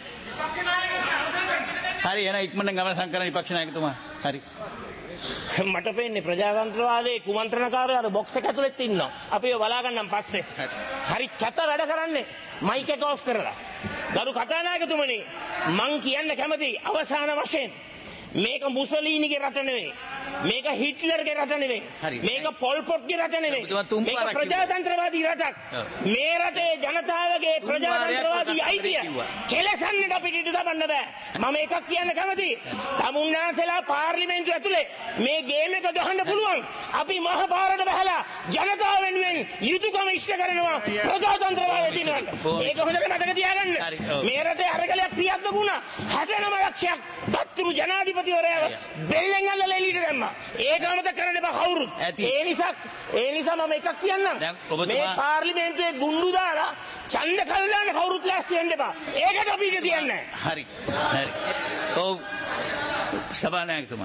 හරි එන ඉක්මනට ගමන සංකරණ විපක්ෂ නායකතුමා. හරි. මට පේන්නේ ප්‍රජාතන්ත්‍රවාදයේ කුමන්ත්‍රණකාරයෝ අර බොක්ස් එක ඇතුළෙත් ඉන්නවා. අපි ඒව බලා ගන්නම් පස්සේ. හරි කැත වැඩ කරන්නේ. මයික් එක ඔෆ් කරලා. ගරු කතානායකතුමනි මං කියන්න කැමතියි අවසාන වශයෙන් මේක මුසලීනිගේ රට නෙවෙයි. මේක හිට්ලර්ගේ රට නෙවෙයි. මේක පොල් පොට්ගේ රට නෙවෙයි. මේක ප්‍රජාතන්ත්‍රවාදී රටක්. මේ රටේ ජනතාවගේ ප්‍රජාතන්ත්‍රවාදී අයිතිය කෙලසන්නට අපිට ඉඩ තබන්න බෑ. මම එකක් කියන්න කැමතියි. තමුන්නාන්සලා පාර්ලිමේන්තුව ඇතුලේ මේ ගේම් එක ගහන්න පුළුවන්. අපි මහ පාරට බහලා ජනතාව වෙනුවෙන් යුතුයකම ඉෂ්ට කරනවා ප්‍රජාතන්ත්‍රවාදී දිනවල. ඒක හොඳට මතක තියාගන්න. මේ රටේ අරගලයක් ක්‍රියාත්මක වුණා. හැටනම ලක්ෂයක් බත්තුරු ජනාධිපතිවරයාව බෙල්ලෙන් අල්ලලා එළියට දැම්මා. ඒක අමතක කරන්න එපා කවුරුත්. ඒ නිසා ඒ නිසා මම එකක් කියන්නම්. මේ පාර්ලිමේන්තුවේ ගුඬු දාලා ඡන්ද කල්ලාන කවුරුත් ලෑස්ති වෙන්න එපා. ඒකට අපි ඉඩ තියන්නේ නැහැ. හරි. හරි. ඔව් සභානායකතුමා.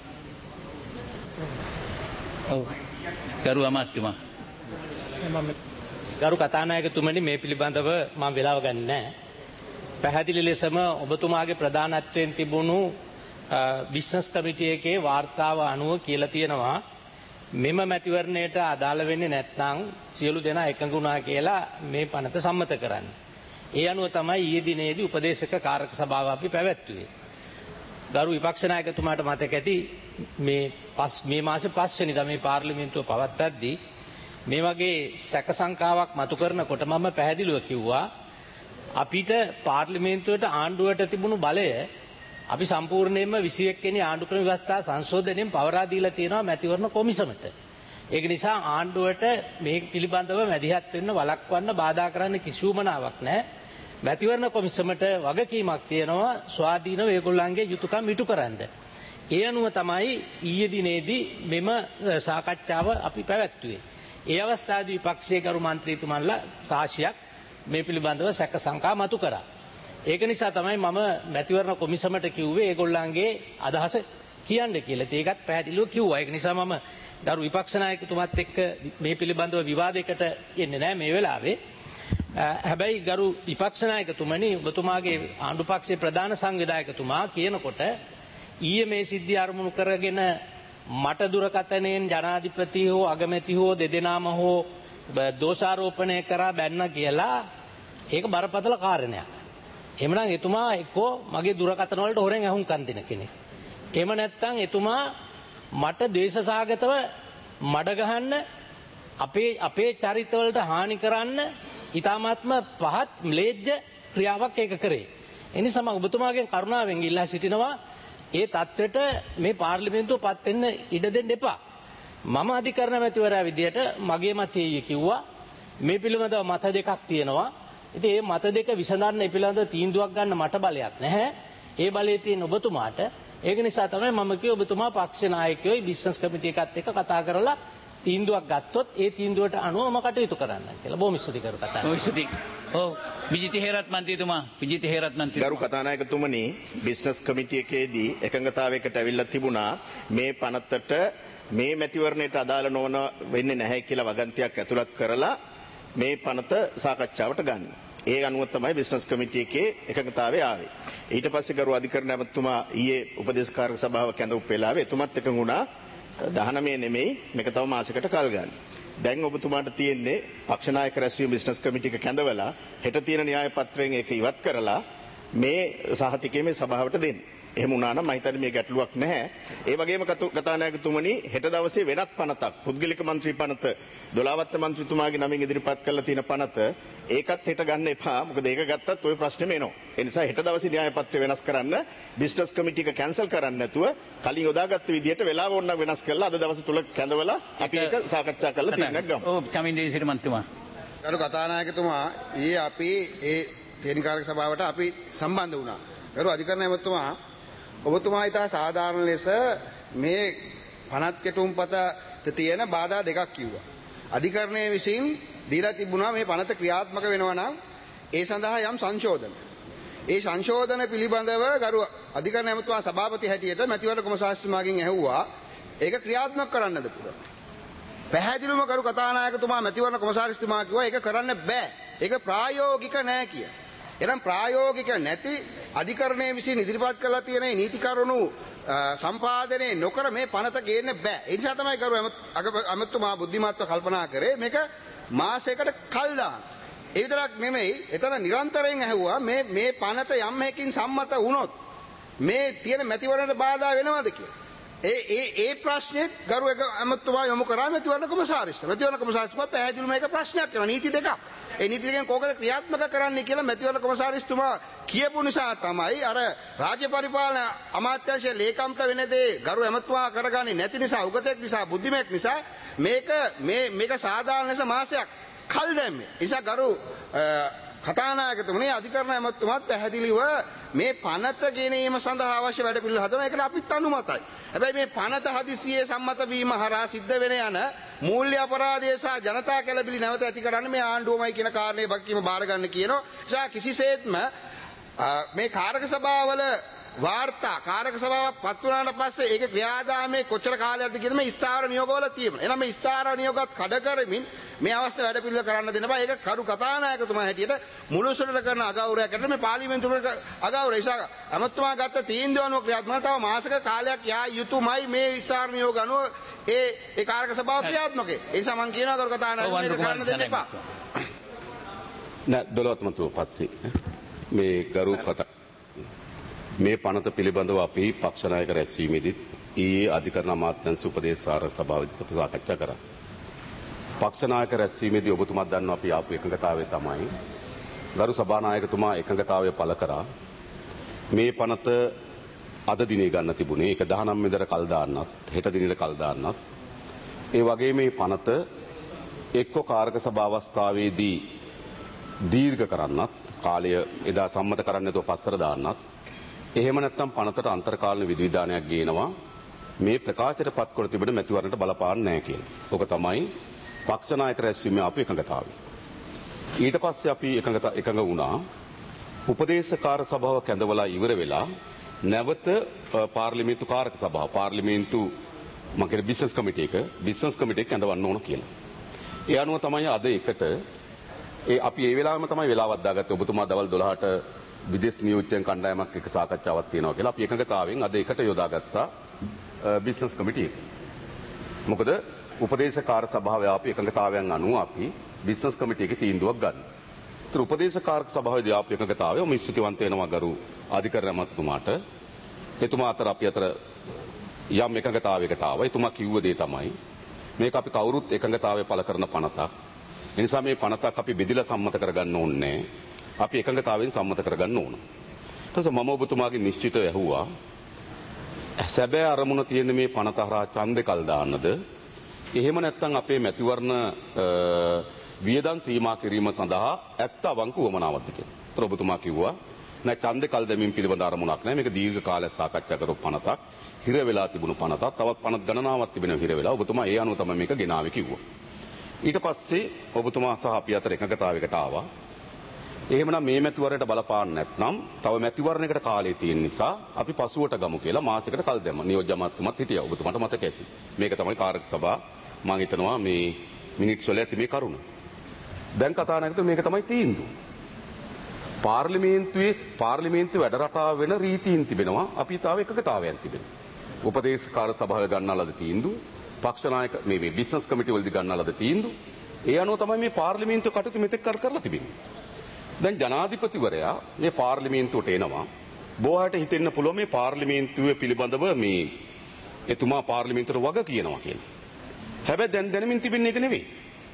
ඔව්. ගරු අමාත්‍යතුමා. මම ගරු කතානායකතුමනි මේ පිළිබඳව මම වෙලාව ගන්නේ නැහැ. පැහැදිලි ලෙසම ඔබතුමාගේ ප්‍රධානත්වයෙන් තිබුණු බිස්නස් කමිටුව එකේ වාර්තාව අනුව කියලා තියෙනවා මෙම මැතිවරණයට අදාළ වෙන්නේ නැත්නම් සියලු දෙනා එකඟ වුණා කියලා මේ පනත සම්මත කරන්නේ. ඒ අනුව තමයි ඊයේ දිනේදී උපදේශක කාරක සභාව අපි පැවැත්වුවේ. ගරු විපක්ෂ නායකතුමාට මතක ඇති මේ පස් මේ මාසේ පස් වෙනිදා මේ පාර්ලිමේන්තුව පවත්වද්දී මේ වගේ සැක සංකාවක් මතු කරනකොට මම පැහැදිලිව කිව්වා අපිට පාර්ලිමේන්තුවට ආණ්ඩුවට තිබුණු බලය අපි සම්පූර්ණයෙන්ම විසිඑක් වෙනි ආණ්ඩුක්‍රම ව්‍යවස්ථා සංශෝධනයෙන් පවරා දීලා තියෙනවා මැතිවරණ කොමිසමට. ඒක නිසා ආණ්ඩුවට මේ පිළිබඳව මැදිහත් වෙන්න වළක්වන්න බාධා කරන්න කිසිවමනාවක් නැහැ. මැතිවරණ කොමිසමට වගකීමක් තියෙනවා ස්වාධීනව ඒගොල්ලන්ගේ යුතුයකම් ඉටු කරන්න. ඒ අනුව තමයි ඊයේ දිනේදී මෙම සාකච්ඡාව අපි පැවැත්වුවේ. ඒ අවස්ථාවේදී විපක්ෂයේ ගරු මන්ත්‍රීතුමන්ලා රාශියක් මේ පිළිබඳව සැක සංකා මතු කරා. ඒක නිසා තමයි මම මැතිවරණ කොමිසමට කිව්වේ ඒගොල්ලන්ගේ අදහස කියන්න කියලා. ඒකත් පැහැදිලිව කිව්වා. ඒක නිසා මම ගරු විපක්ෂ නායකතුමත් එක්ක මේ පිළිබඳව විවාදයකට එන්නේ නැහැ මේ වෙලාවේ. හැබැයි ගරු විපක්ෂ නායකතුමනි ඔබතුමාගේ ආණ්ඩු පක්ෂයේ ප්‍රධාන සංවිධායකතුමා කියනකොට ඊයේ මේ සිද්ධිය අරමුණු කරගෙන මට දුරකථනයෙන් ජනාධිපති හෝ අගමැති හෝ දෙදෙනාම හෝ දෝෂාරෝපණය කරා බැන්න කියලා ඒක බරපතල කාරණයක්. එහෙමනම් එතුමා එක්කෝ මගේ දුරකථන වලට හොරෙන් අහුම්කම් දෙන කෙනෙක්. එහෙම නැත්නම් එතුමා මට දේශසාගතව මඩ ගහන්න අපේ අපේ චරිතවලට හානි කරන්න ඊ타මාත්ම පහත් ම්ලේජ්ජ ක්‍රියාවක් ඒක කරේ. ඒ නිසා මම ඔබතුමාගෙන් කරුණාවෙන් ඉල්ලා සිටිනවා ඒ தත්වෙට මේ පාර්ලිමේන්තුව පත් වෙන්න ඉඩ දෙන්න එපා. මම අධිකරණ මැතිවරයා විදියට මගේ මතය කිව්වා මේ පිළිබඳව මත දෙකක් තියෙනවා. ඉතින් මේ මත දෙක විසඳන්න ඒ පිළිබඳව තීන්දුවක් ගන්න මට බලයක් නැහැ. ඒ බලය තියෙන ඔබතුමාට. ඒක නිසා තමයි මම කිව්වේ ඔබතුමා පක්ෂ නායකයෝයි බිස්නස් කමිටු එකත් එක්ක කතා කරලා තීන්දුවක් ගත්තොත් ඒ තීන්දුවට අනුවම කටයුතු කරන්න කියලා. බොහොම ස්තුති කරු කතා. ඔව් ස්තුති. ඔව් විජිත හේරත් මන්ත්‍රීතුමා විජිත හේරත් මන්ත්‍රී ගරු කතානායකතුමනි බිස්නස් කමිටු එකේදී එකඟතාවයකට ඇවිල්ලා තිබුණා මේ පනතට මේ මැතිවරණයට අදාළ නොවන වෙන්නේ නැහැ කියලා වගන්තියක් ඇතුළත් කරලා මේ පනත සාකච්ඡාවට ගන්න. ඒ අනුව තමයි බිස්නස් කමිටු එකේ එකඟතාවය ආවේ. ඊට පස්සේ ගරු අධිකරණ ඇමතුමා ඊයේ උපදේශකාරක සභාව කැඳවපු වෙලාවේ එතුමත් එකඟ වුණා දහනවය නෙමෙයි මේක තව මාසයකට කල් ගන්න. දැන් ඔබතුමාට තියෙන්නේ පක්ෂ නායක රැස්වීම බිස්නස් කමිටු එක කැඳවලා හෙට තියෙන න්‍යාය පත්‍රයෙන් ඒක ඉවත් කරලා මේ සහතිකයේ මේ සභාවට දෙන්න. එහෙම වුණා නම් මම හිතන්නේ මේ ගැටලුවක් නැහැ. ඒ වගේම කතානායකතුමනි හෙට දවසේ වෙනත් පනතක් පුද්ගලික മന്ത്രി පනත දොළහවත්ත മന്ത്രിතුමාගේ නමින් ඉදිරිපත් කරලා තියෙන පනත ඒකත් හෙට ගන්න එපා. මොකද ඒක ගත්තත් ওই ප්‍රශ්නේම එනවා. ඒ නිසා හෙට දවසේ න්‍යාය පත්‍රය වෙනස් කරන්න බිස්නස් කමිටු එක කැන්සල් කරන්න නැතුව කලින් යොදාගත්ත විදිහට වෙලාව ඕනනම් වෙනස් කරලා අද දවස් තුල කැඳවලා අපි ඒක සාකච්ඡා කරලා තීරණයක් ගමු. ඔව් චමින්ද විසිර මන්ත්‍රීතුමා. ගරු කතානායකතුමා ඊයේ අපි ඒ තේරීකාරක සභාවට අපි සම්බන්ධ වුණා. ගරු අධිකරණ ඇමතුමා ඔබතුමා ඉතා සාධාරණ ලෙස මේ පනත් කෙටුම්පතට තියෙන බාධා දෙකක් කිව්වා. අධිකරණය විසින් දීලා තිබුණා මේ පනත ක්‍රියාත්මක වෙනවා නම් ඒ සඳහා යම් සංශෝධන. ඒ සංශෝධන පිළිබඳව ගරු අධිකරණ ඇමතුමා සභාපති හැටියට මැතිවරණ කොමසාරිස්තුමාගෙන් ඇහුවා ඒක ක්‍රියාත්මක කරන්නද පුළුවන්. පැහැදිලිවම ගරු කතානායකතුමා මැතිවරණ කොමසාරිස්තුමා කිව්වා ඒක කරන්න බෑ. ඒක ප්‍රායෝගික නෑ කියලා. එනම් ප්‍රායෝගික නැති අධිකරණය විසින් ඉදිරිපත් කරලා තියෙන නීති කරුණු සම්පාදනය නොකර මේ පනත ගේන්න බෑ. ඒ නිසා තමයි කරු අමතුමා බුද්ධිමත්ව කල්පනා කරේ මේක මාසයකට කල් දාන්න. ඒ විතරක් නෙමෙයි එතන නිරන්තරයෙන් ඇහුවා මේ මේ පනත යම් එකකින් සම්මත වුණොත් මේ තියෙන මැතිවරණයට බාධා වෙනවද කියලා. ඒ ඒ ඒ ප්‍රශ්නේ ගරු අමතුමා යොමු කරා මැතිවරණ කොමසාරිස්ට. මැතිවරණ කොමසාරිස්තුමා පැහැදිලිවම මේක ප්‍රශ්නයක් කරනවා. නීති දෙකක්. ඒ නීති දෙකෙන් කෝකද ක්‍රියාත්මක කරන්නේ කියලා මැතිවරණ කොමසාරිස්තුමා කියපු නිසා තමයි අර රාජ්‍ය පරිපාලන අමාත්‍යාංශයේ ලේකම්ට වෙන දේ ගරු ඇමතුමා කරගන්නේ නැති නිසා උගතෙක් නිසා බුද්ධිමෙක් නිසා මේක මේ මේක සාධාරණ ලෙස මාසයක් කල් දැම්මේ. ඒ නිසා ගරු කතානායකතුමනි අධිකරණ ඇමතුමාත් පැහැදිලිව මේ පනත ගෙනීම සඳහා අවශ්‍ය වැඩ පිළිවෙල හදනවා. ඒකට අපිත් අනුමතයි. හැබැයි මේ පනත හදිසියේ සම්මත වීම හරහා සිද්ධ වෙන යන මූල්‍ය අපරාධය සහ ජනතා කැළඹිලි නැවත ඇති කරන්න මේ ආණ්ඩුවමයි කියන කාරණේ වගකීම බාර ගන්න කියනවා. ඒ නිසා කිසිසේත්ම මේ කාරක සභාවල වාර්තා කාරක සභාවක් පත් වුණාට පස්සේ ඒක ක්‍රියාදාමයේ කොච්චර කාලයක්ද කියන මේ ස්ථාවර නියෝගවල තියෙනවා. එහෙනම් මේ ස්ථාවර නියෝගات කඩ කරමින් මේ අවස්ථ වැඩ පිළිවෙල කරන්න දෙන්න බෑ. ඒක කරු කතානායකතුමා හැටියට මුළුසුරට කරන අගෞරවයකට මේ පාර්ලිමේන්තුවේ අගෞරවය. ඒ නිසා අමතුමා ගත්ත තීන්දුව අනුව ක්‍රියාත්මක තව මාසක කාලයක් යා යුතුයමයි මේ ස්ථාවර නියෝග අනුව ඒ ඒ කාරක සභාව ක්‍රියාත්මකේ. ඒ නිසා මම කියනවා කරු කතානායකතුමා මේක කරන්න දෙන්න එපා. නෑ දොළොත් මතුව පස්සේ මේ ගරු කතා මේ පනත පිළිබඳව අපි පක්ෂ නායක රැස්වීමේදී ඊයේ අධිකරණ අමාත්‍යාංශ උපදේශාරක සභාවේදී සාකච්ඡා කරා. පක්ෂ නායක රැස්වීමේදී ඔබතුමාත් දන්නවා අපි ආපු එකඟතාවය තමයි ගරු සභානායකතුමා එකඟතාවය පළ කරා. මේ පනත අද දිනේ ගන්න තිබුණේ ඒක දහනවය වෙනිදාට කල් දාන්නත් හෙට දිනෙට කල් දාන්නත් ඒ වගේ මේ පනත එක්ක කාරක සභා අවස්ථාවේදී දීර්ඝ කරන්නත් කාලය එදා සම්මත කරන්න නැතුව පස්සට දාන්නත් එහෙම නැත්නම් පනතට අන්තර්කාලීන විධිවිධානයක් ගේනවා මේ ප්‍රකාශයට පත් කර තිබෙන මැතිවරණයට බලපාන්නේ නැහැ කියලා. ඔක තමයි පක්ෂ නායක රැස්වීමේ අපේ එකඟතාවය. ඊට පස්සේ අපි එකඟ එකඟ වුණා උපදේශකාර සභාව කැඳවලා ඉවර වෙලා නැවත පාර්ලිමේන්තු කාරක සභාව පාර්ලිමේන්තු මම කියන බිස්නස් කමිටු එක බිස්නස් කමිටු එක කැඳවන්න ඕන කියලා. ඒ අනුව තමයි අද එකට ඒ අපි ඒ වෙලාවෙම තමයි වෙලාවක් දාගත්තේ ඔබතුමා දවල් දොළහට විදේශ නියෝජිතයන් කණ්ඩායමක් එක්ක සාකච්ඡාවක් තියෙනවා කියලා අපි එකඟතාවයෙන් අද එකට යොදාගත්තා බිස්නස් කමිටු එක. මොකද උපදේශකාර සභාවේ අපි එකඟතාවයන් අනුව අපි බිස්නස් කමිටු එකේ තීන්දුවක් ගන්න. ඒතර උපදේශකාරක සභාවේදී අපි එකඟතාවය මම ස්තුතිවන්ත වෙනවා ගරු අධිකරණ අමාත්‍යතුමාට. එතුමා අතර අපි අතර යම් එකඟතාවයකට ආවා. එතුමා කිව්ව දේ තමයි මේක අපි කවුරුත් එකඟතාවය පළ කරන පනතක්. ඒ නිසා මේ පනතක් අපි බෙදලා සම්මත කරගන්න ඕනේ. අපි එකඟතාවයෙන් සම්මත කරගන්න ඕන. ඊට පස්සේ මම ඔබතුමාගේ නිශ්චිතව ඇහුවා සැබෑ අරමුණ තියෙන මේ පනත හරහා ඡන්දේ කල් දාන්නද? එහෙම නැත්නම් අපේ මැතිවරණ වියදම් සීමා කිරීම සඳහා ඇත්ත අවංක වමනාවක්ද කියලා. ඒතර ඔබතුමා කිව්වා නෑ ඡන්දේ කල් දැමීම පිළිබඳ අරමුණක් නෑ. මේක දීර්ඝ කාලයක් සාකච්ඡා කරපු පනතක්. හිර වෙලා තිබුණු පනතක්. තවත් පනත් ගණනාවක් තිබෙනවා හිර වෙලා. ඔබතුමා ඒ අනුව තමයි මේක ගෙනාවේ කිව්වා. ඊට පස්සේ ඔබතුමා සහ අපි අතර එකඟතාවයකට ආවා. එහෙමනම් මේ මැතිවරණයට බලපාන්න නැත්නම් තව මැතිවරණයකට කාලය තියෙන නිසා අපි පසුවට ගමු කියලා මාසයකට කල් දැම්මා. නියෝජ්‍ය අමාත්‍යතුමාත් හිටියා. ඔබතුමාට මතක ඇති. මේක තමයි කාරක සභා මම හිතනවා මේ මිනිත්ස් වල ඇති මේ කරුණ. දැන් කතා නැගිට මේක තමයි තීන්දුව. පාර්ලිමේන්තුවේ පාර්ලිමේන්තු වැඩ රටාව වෙන රීතීන් තිබෙනවා. අපි තාම එකකතාවයන් තිබෙනවා. උපදේශකාර සභාවේ ගන්නාලද තීන්දුව, පක්ෂ නායක මේ මේ බිස්නස් කමිටු වලදී ගන්නාලද තීන්දුව. ඒ අනුව තමයි මේ පාර්ලිමේන්තුව කටයුතු මෙතෙක් කර කරලා තිබෙන්නේ. දැන් ජනාධිපතිවරයා මේ පාර්ලිමේන්තුවට එනවා. බොහෝට හිතෙන්න පුළුවන් මේ පාර්ලිමේන්තුවේ පිළිබඳව මේ එතුමා පාර්ලිමේන්තුවට වග කියනවා කියලා. හැබැයි දැන් දැනෙමින් තිබෙන්නේ ඒක නෙවෙයි.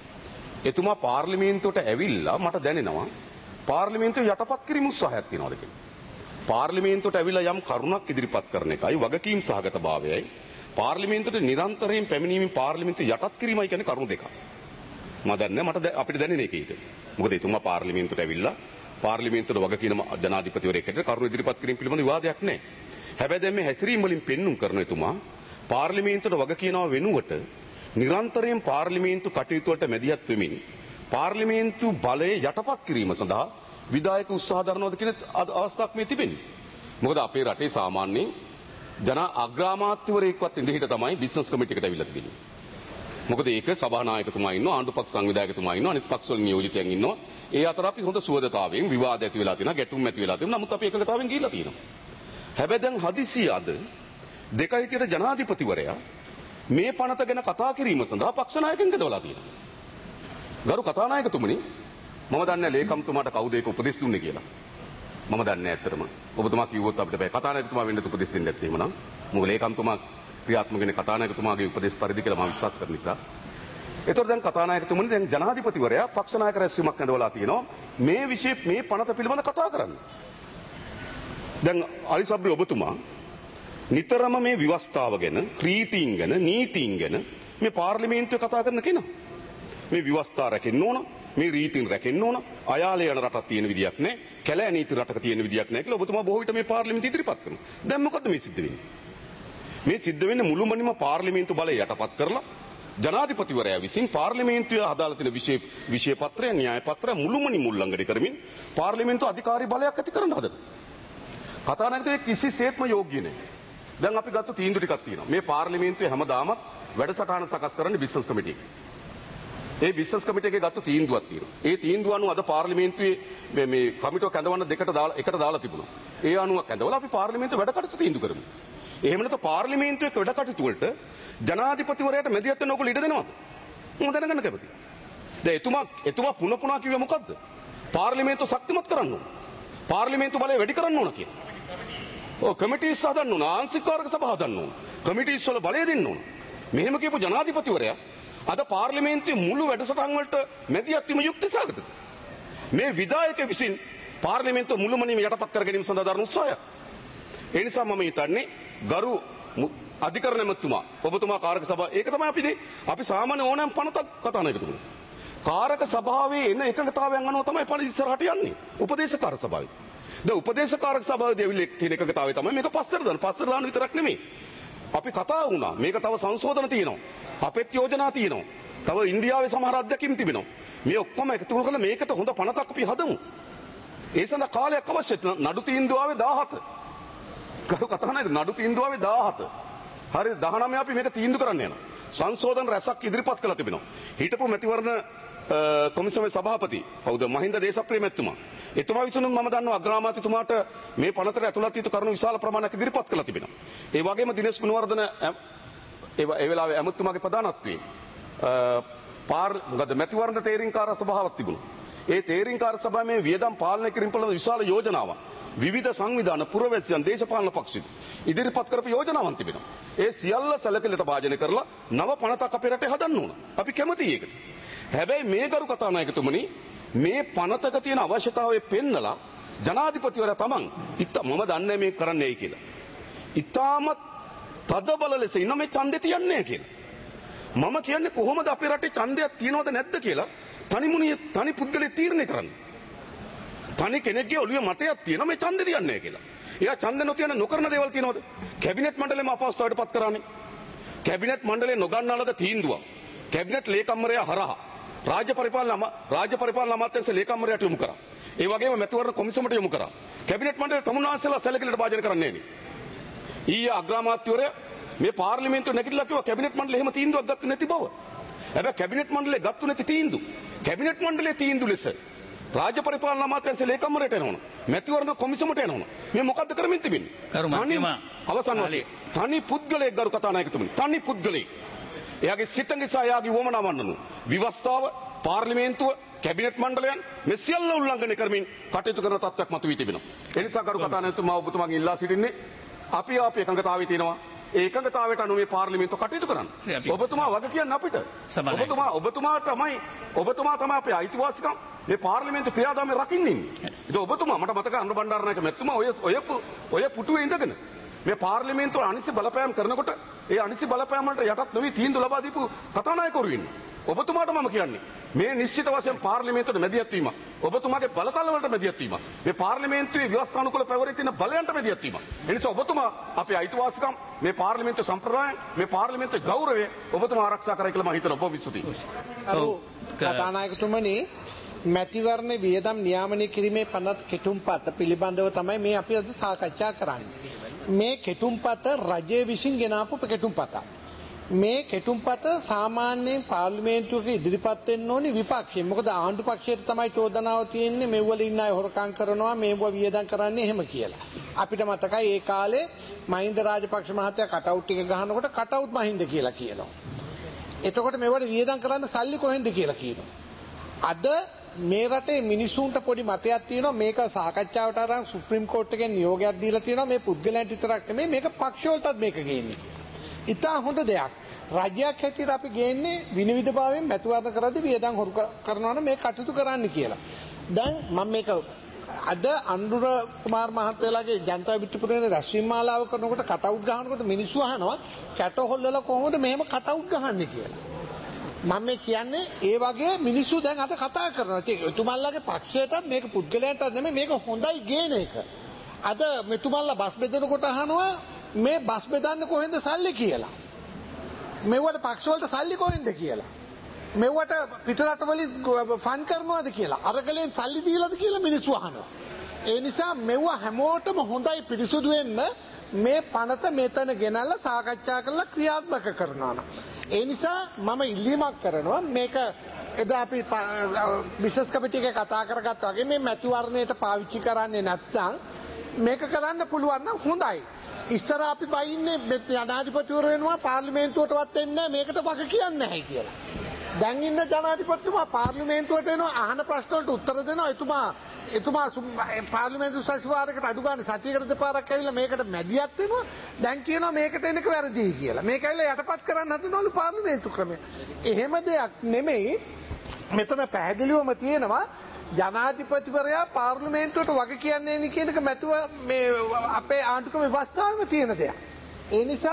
එතුමා පාර්ලිමේන්තුවට ඇවිල්ලා මට දැනෙනවා පාර්ලිමේන්තුව යටපත් කිරීම උත්සාහයක් තියනවාද කියලා. පාර්ලිමේන්තුවට ඇවිල්ලා යම් කරුණක් ඉදිරිපත් කරන එකයි වගකීම් සහගත භාවයයි පාර්ලිමේන්තුවට නිරන්තරයෙන් පැමිණීමෙන් පාර්ලිමේන්තුව යටත් කිරීමයි කියන්නේ කරුණු දෙකක්. මම දන්නේ මට අපිට දැනෙන එක ඒක. මොකද එතුමා පාර්ලිමේන්තුවට ඇවිල්ලා පාර්ලිමේන්තුවට වග කියන ජනාධිපතිවරයෙක්ට කරුණු ඉදිරිපත් කිරීම පිළිබඳ විවාදයක් නැහැ. හැබැයි දැන් මේ හැසිරීම වලින් පෙන්눔 කරන එතුමා පාර්ලිමේන්තුවට වග කියනවා වෙනුවට නිරන්තරයෙන් පාර්ලිමේන්තු කටයුතු වලට මැදිහත් වෙමින් පාර්ලිමේන්තු බලය යටපත් කිරීම සඳහා විධායක උත්සාහ දරනවාද කියන අවස්ථාවක් මේ තිබෙන්නේ. මොකද අපේ රටේ සාමාන්‍යයෙන් ජන අග්‍රාමාත්‍යවරයෙක්වත් ඉඳහිට තමයි බිස්නස් කමිටු එකට අවිල්ලා තිබෙන්නේ. මොකද ඒක සභානායකතුමා ඉන්නවා, ආණ්ඩු පක්ෂ සංවිධායකතුමා ඉන්නවා, අනිත් පක්ෂ වල නියෝජිතයන් ඉන්නවා. ඒ අතර අපි හොඳ සුවදතාවයෙන් විවාද ඇති වෙලා තියෙනවා, ගැටුම් ඇති වෙලා තියෙනවා. නමුත් අපි එකඟතාවයෙන් ගිහිල්ලා තියෙනවා. හැබැයි දැන් හදිසිය අද දෙකයි හිටියට ජනාධිපතිවරයා මේ පනත ගැන කතා කිරීම සඳහා පක්ෂ නායකයන් කැඳවලා තියෙනවා. ගරු කතානායකතුමනි, මම දන්නේ ලේකම්තුමාට කවුද ඒක උපදෙස් දුන්නේ කියලා. මම දන්නේ ඇත්තටම. ඔබතුමා කිව්වොත් අපිට බෑ. කතානායකතුමා වෙන්න උපදෙස් දෙන්න නැත්තේ එහෙමනම්. මොකද ලේකම්තුමා ක්‍රියාත්මක වෙන්නේ කතානායකතුමාගේ උපදෙස් පරිදි කියලා මම විශ්වාස කරන නිසා. ඒතකොට දැන් කතානායකතුමනි දැන් ජනාධිපතිවරයා පක්ෂ නායක රැස්වීමක් කැඳවලා තියෙනවා. මේ විෂය මේ පනත පිළිබඳ කතා කරන්න. දැන් අලිසබ්රි ඔබතුමා නිතරම මේ ව්‍යවස්ථාව ගැන, රීතීන් ගැන, නීතීන් ගැන මේ පාර්ලිමේන්තුවේ කතා කරන කෙනා. මේ ව්‍යවස්ථා රැකෙන්න ඕන, මේ රීතීන් රැකෙන්න ඕන, අයාලේ යන රටක් තියෙන විදියක් නැහැ, කැලෑ නීති රටක තියෙන විදියක් නැහැ කියලා ඔබතුමා බොහෝ විට මේ පාර්ලිමේන්තුව ඉදිරිපත් කරනවා. දැන් මොකද්ද මේ සිද්ධ වෙන්නේ? මේ සිද්ධ වෙන්නේ මුළුමනින්ම පාර්ලිමේන්තු බලය යටපත් කරලා ජනාධිපතිවරයා විසින් පාර්ලිමේන්තුවේ අදාළ තියෙන විෂය විෂය පත්‍රය, න්‍යාය පත්‍රය මුළුමනින් උල්ලංඝනය කරමින් පාර්ලිමේන්තුව අධිකාරී බලයක් ඇති කරන්න හදනවා. කතානායකතුමා කිසිසේත්ම යෝග්‍ය නැහැ. දැන් අපි ගත්ත තීන්දුව ටිකක් තියෙනවා. මේ පාර්ලිමේන්තුවේ හැමදාමත් වැඩසටහන සකස් කරන්නේ බිස්නස් කමිටු එකේ. ඒ බිස්නස් කමිටු එකේ ගත්ත තීන්දුවක් තියෙනවා. ඒ තීන්දුව අනුව අද පාර්ලිමේන්තුවේ මේ මේ කමිටුව කැඳවන්න දෙකට දාලා එකට දාලා තිබුණා. ඒ අනුව කැඳවලා අපි පාර්ලිමේන්තුව වැඩ කටයුතු තීන්දුව කරමු. එහෙම නැත්නම් පාර්ලිමේන්තුවේ වැඩ කටයුතු වලට ජනාධිපතිවරයාට මැදිහත් වෙන්න ඕගොල්ලෝ ඉඩ දෙනවද? මම දැනගන්න කැමතියි. දැන් එතුමා එතුමා පුන පුනා කිව්වේ මොකද්ද? පාර්ලිමේන්තුව ශක්තිමත් කරන්න ඕන. පාර්ලිමේන්තු බලය වැඩි කරන්න ඕන කියලා. ඔව් කමිටිස් හදන්න ඕන, ආංශික කාරක සභා හදන්න ඕන. කමිටිස් වල බලය දෙන්න ඕන. මෙහෙම කියපු ජනාධිපතිවරයා අද පාර්ලිමේන්තුවේ මුළු වැඩසටහන් වලට මැදිහත් වීම යුක්තිසහගතද? මේ විධායක විසින් පාර්ලිමේන්තුව මුළුමනින්ම යටපත් කර ගැනීම සඳහා දරන උත්සාහය. ඒ නිසා මම හිතන්නේ ගරු අධිකරණ ඇමතුමා ඔබතුමා කාරක සභාව ඒක තමයි අපි අපි සාමාන්‍ය ඕනෑම පනතක් කතා කරනවා. කාරක සභාවේ එන එකඟතාවයන් අනුව තමයි පනත ඉස්සරහට යන්නේ. උපදේශකාර සභාවේ. දැන් උපදේශකාරක සභාවේදී ඇවිල්ලා තියෙන එකඟතාවය තමයි මේක පස්සට දාන්න. පස්සට දාන්න විතරක් නෙමෙයි. අපි කතා වුණා. මේක තව සංශෝධන තියෙනවා. අපෙත් යෝජනා තියෙනවා. තව ඉන්දියාවේ සමහර අධ්‍යක්ෂින් තිබෙනවා. මේ ඔක්කොම එකතු කරලා මේකට හොඳ පනතක් අපි හදමු. ඒ සඳහා කාලයක් අවශ්‍යයි. නඩු තීන්දුව ආවේ දාහත. කරු කතා නැහැ නඩු තීන්දුව ආවේ දාහත. හරි දහනවය අපි මේක තීන්දුව කරන්න යනවා. සංශෝධන රැසක් ඉදිරිපත් කළා තිබෙනවා. හිටපු මැතිවරණ කොමිසමේ සභාපති කවුද මහින්ද දේශප්‍රිය මැතිතුමා. එතුමා විසිනුත් මම දන්නවා අග්‍රාමාත්‍යතුමාට මේ පනතට ඇතුළත් යුතු කරුණු විශාල ප්‍රමාණයක් ඉදිරිපත් කළා තිබෙනවා. ඒ වගේම දිනේෂ් ගුණවර්ධන ඒ වෙලාවේ ඇමතුමාගේ ප්‍රධානත්වයේ පාර් මොකද මැතිවරණ තේරීම්කාර සභාවක් තිබුණා. ඒ තේරීම්කාර සභාවේ වියදම් පාලනය කිරීම පිළිබඳ විශාල යෝජනාවක් විවිධ සංවිධාන පුරවැසියන් දේශපාලන පක්ෂ ඉදිරිපත් කරපු යෝජනාවන් තිබෙනවා. ඒ සියල්ල සැලකිලිට භාජනය කරලා නව පනතක් අපේ රටේ හදන්න ඕන. අපි කැමතියි ඒකට. හැබැයි මේ ගරු කතානායකතුමනි මේ පනතක තියෙන අවශ්‍යතාවය පෙන්නලා ජනාධිපතිවරයා තමන් ඉත මම දන්නේ මේ කරන්නේයි කියලා. ඉතාමත් තදබල ලෙස ඉන්න මේ ඡන්දේ තියන්නේ කියලා. මම කියන්නේ කොහොමද අපේ රටේ ඡන්දයක් තියනවද නැද්ද කියලා තනිමුණිය තනි පුද්ගලයා තීරණය කරන්නේ. තනි කෙනෙක්ගේ ඔළුවේ මතයක් තියෙනවා මේ ඡන්දේ තියන්නේ කියලා. එයා ඡන්ද නොතියන නොකරන දේවල් තියෙනවද? කැබිනට් මණ්ඩලෙම අපහසුතාවයට පත් කරන්නේ. කැබිනට් මණ්ඩලය නොගන්නාලද තීන්දුව. කැබිනට් ලේකම්වරයා හරහා රාජ්‍ය පරිපාලන රාජ්‍ය පරිපාලන අමාත්‍යාංශ ලේකම්වරයාට යොමු කරා. ඒ වගේම මැතිවරණ කොමිසමට යොමු කරා. කැබිනට් මණ්ඩලය තමුන්වහන්සේලා සැලකිලිට භාජනය කරන්නේ නේ. ඊයේ අග්‍රාමාත්‍යවරයා මේ පාර්ලිමේන්තුව නැගිටලා කිව්වා කැබිනට් මණ්ඩලය එහෙම තීන්දුවක් ගත්තේ නැති බව. හැබැයි කැබිනට් මණ්ඩලය ගත්තු නැති තීන්දුව. කැබිනට් මණ්ඩලයේ තීන්දුව ලෙස රාජ්‍ය පරිපාලන අමාත්‍යාංශ ලේකම්වරයාට එනවන. මැතිවරණ කොමිසමට එනවන. මේ මොකද්ද කරමින් තිබෙන්නේ? අවසන් වශයෙන් තනි පුද්ගලයෙක් ගරු කතානායකතුමනි. තනි පුද්ගලයෙක්. එයාගේ සිත නිසා එයාගේ වමනා වන්නනු. විවස්ථාව පාර්ලිමේන්තුව කැබිනට් මණ්ඩලයන් මේ සියල්ල උල්ලංඝනය කරමින් කටයුතු කරන තත්ත්වයක් මතුවී තිබෙනවා. ඒ නිසා ගරු කතානායකතුමා ඔබතුමාගෙන් ඉල්ලා සිටින්නේ අපි ආපු එකඟතාවය තියෙනවා. ඒ එකඟතාවයට අනුව මේ පාර්ලිමේන්තුව කටයුතු කරන්න. ඔබතුමා වග කියන්න අපිට. ඔබතුමා ඔබතුමා තමයි ඔබතුමා තමයි අපේ අයිතිවාසිකම් මේ පාර්ලිමේන්තු ක්‍රියාදාමයේ රකින්න ඉන්නේ. ඒක ඔබතුමා මට මතකයි අනුර බණ්ඩාරනායක මැතිතුමා ඔය ඔය ඔය පුටුවේ ඉඳගෙන මේ පාර්ලිමේන්තුව අනිසි බලපෑම් කරනකොට ඒ අනිසි බලපෑම් වලට යටත් නොවි තීන්දුව ලබා දීපු කතානායකවරු ඉන්නේ. ඔබතුමාට මම කියන්නේ මේ නිශ්චිත වශයෙන් පාර්ලිමේන්තුවට මැදිහත් වීම ඔබතුමාගේ බලතල වලට මැදිහත් වීම මේ පාර්ලිමේන්තුවේ ව්‍යවස්ථානුකූල පැවරී තියෙන බලයන්ට මැදිහත් වීම. ඒ නිසා ඔබතුමා අපේ අයිතිවාසිකම් මේ පාර්ලිමේන්තු සම්ප්‍රදායන් මේ පාර්ලිමේන්තුවේ ගෞරවය ඔබතුමා ආරක්ෂා කරයි කියලා මම හිතනවා. ඔබ විශ්වතියි. අර කතානායකතුමනි මැතිවරණ වියදම් නියාමනය කිරීමේ පනත් කෙටුම්පත පිළිබඳව තමයි මේ අපි අද සාකච්ඡා කරන්නේ. මේ කෙටුම්පත රජය විසින් ගෙනාපු කෙටුම්පතක්. මේ කෙටුම්පත සාමාන්‍යයෙන් පාර්ලිමේන්තුවක ඉදිරිපත් වෙන්න ඕනේ විපක්ෂයෙන්. මොකද ආණ්ඩු පක්ෂයට තමයි චෝදනාව තියෙන්නේ මෙව්වල ඉන්න අය හොරකම් කරනවා මේව වියදම් කරන්නේ එහෙම කියලා. අපිට මතකයි ඒ කාලේ මහින්ද රාජපක්ෂ මහත්තයා කටවුට් එක ගහනකොට කටවුට් මහින්ද කියලා කියනවා. එතකොට මේවට වියදම් කරන්න සල්ලි කොහෙන්ද කියලා කියනවා. අද මේ රටේ මිනිසුන්ට පොඩි මතයක් තියෙනවා මේක සාකච්ඡාවට අරන් සුප්‍රීම කෝර්ට් එකෙන් නියෝගයක් දීලා තියෙනවා මේ පුද්ගලයන්ට විතරක් නෙමෙයි මේක පක්ෂවලටත් මේක ගේන්නේ. ඉතා හොඳ දෙයක්. රජයක් හැටියට අපි ගේන්නේ විනිවිදභාවයෙන් මැතිවරණ කරද්දී වියදම් හොරු කරනවා නම් මේ කටයුතු කරන්න කියලා. දැන් මම මේක අද අනුර කුමාර මහත්තයාගේ ජනතා විත්තිපුරේ රැස්වීම මාලාව කරනකොට කටවුට් ගහනකොට මිනිස්සු අහනවා කැට හොල්ලලා කොහොමද මෙහෙම කටවුට් ගහන්නේ කියලා. මම මේ කියන්නේ ඒ වගේ මිනිස්සු දැන් අද කතා කරනවා. එතුමන්ලාගේ පක්ෂයටත් මේක පුද්ගලයන්ටත් නෙමෙයි මේක හොඳයි ගේන එක. අද මෙතුමන්ලා බස් බෙදනකොට අහනවා මේ බස් බෙදන්නේ කොහෙන්ද සල්ලි කියලා. මෙවට පක්ෂවලට සල්ලි කොහෙන්ද කියලා. මෙවට පිටරටවලින් ෆන් කරනවාද කියලා. අරගලෙන් සල්ලි දීලාද කියලා මිනිස්සු අහනවා. ඒ නිසා මෙව හැමෝටම හොඳයි පිරිසුදු වෙන්න මේ පනත මෙතන ගෙනල්ලා සාකච්ඡා කරලා ක්‍රියාත්මක කරනවා. ඒ නිසා මම ඉල්ලීමක් කරනවා මේක එදා අපි බිස්නස් කමිටු එකේ කතා කරගත්තා වගේ මේ මැතිවරණයට පාවිච්චි කරන්නේ නැත්නම් මේක කරන්න පුළුවන් නම් හොඳයි. ඉස්සර අපි බයින්නේ ජනාධිපතිවරු වෙනවා පාර්ලිමේන්තුවටවත් එන්නේ මේකට වග කියන්නේ නැහැ කියලා. දැන් ඉන්න ජනාධිපතිතුමා පාර්ලිමේන්තුවට එනවා අහන ප්‍රශ්න වලට උත්තර දෙනවා. එතුමා එතුමා පාර්ලිමේන්තු සಚಿವಾರයකට අඩු ගන්න සතියකට දෙපාරක් ඇවිල්ලා මේකට මැදිහත් වෙනවා. දැන් කියනවා මේකට එන එක වැරදි කියලා. මේක ඇවිල්ලා යටපත් කරන්න හදනවලු පාර්ලිමේන්තු ක්‍රමය. එහෙම දෙයක් නෙමෙයි. මෙතන පැහැදිලිවම තියෙනවා ජනාධිපතිවරයා පාර්ලිමේන්තුවට වග කියන්නේ නේ කියන එක මැතුව මේ අපේ ආණ්ඩුක්‍රම ව්‍යවස්ථාවෙම තියෙන දෙයක්. ඒ නිසා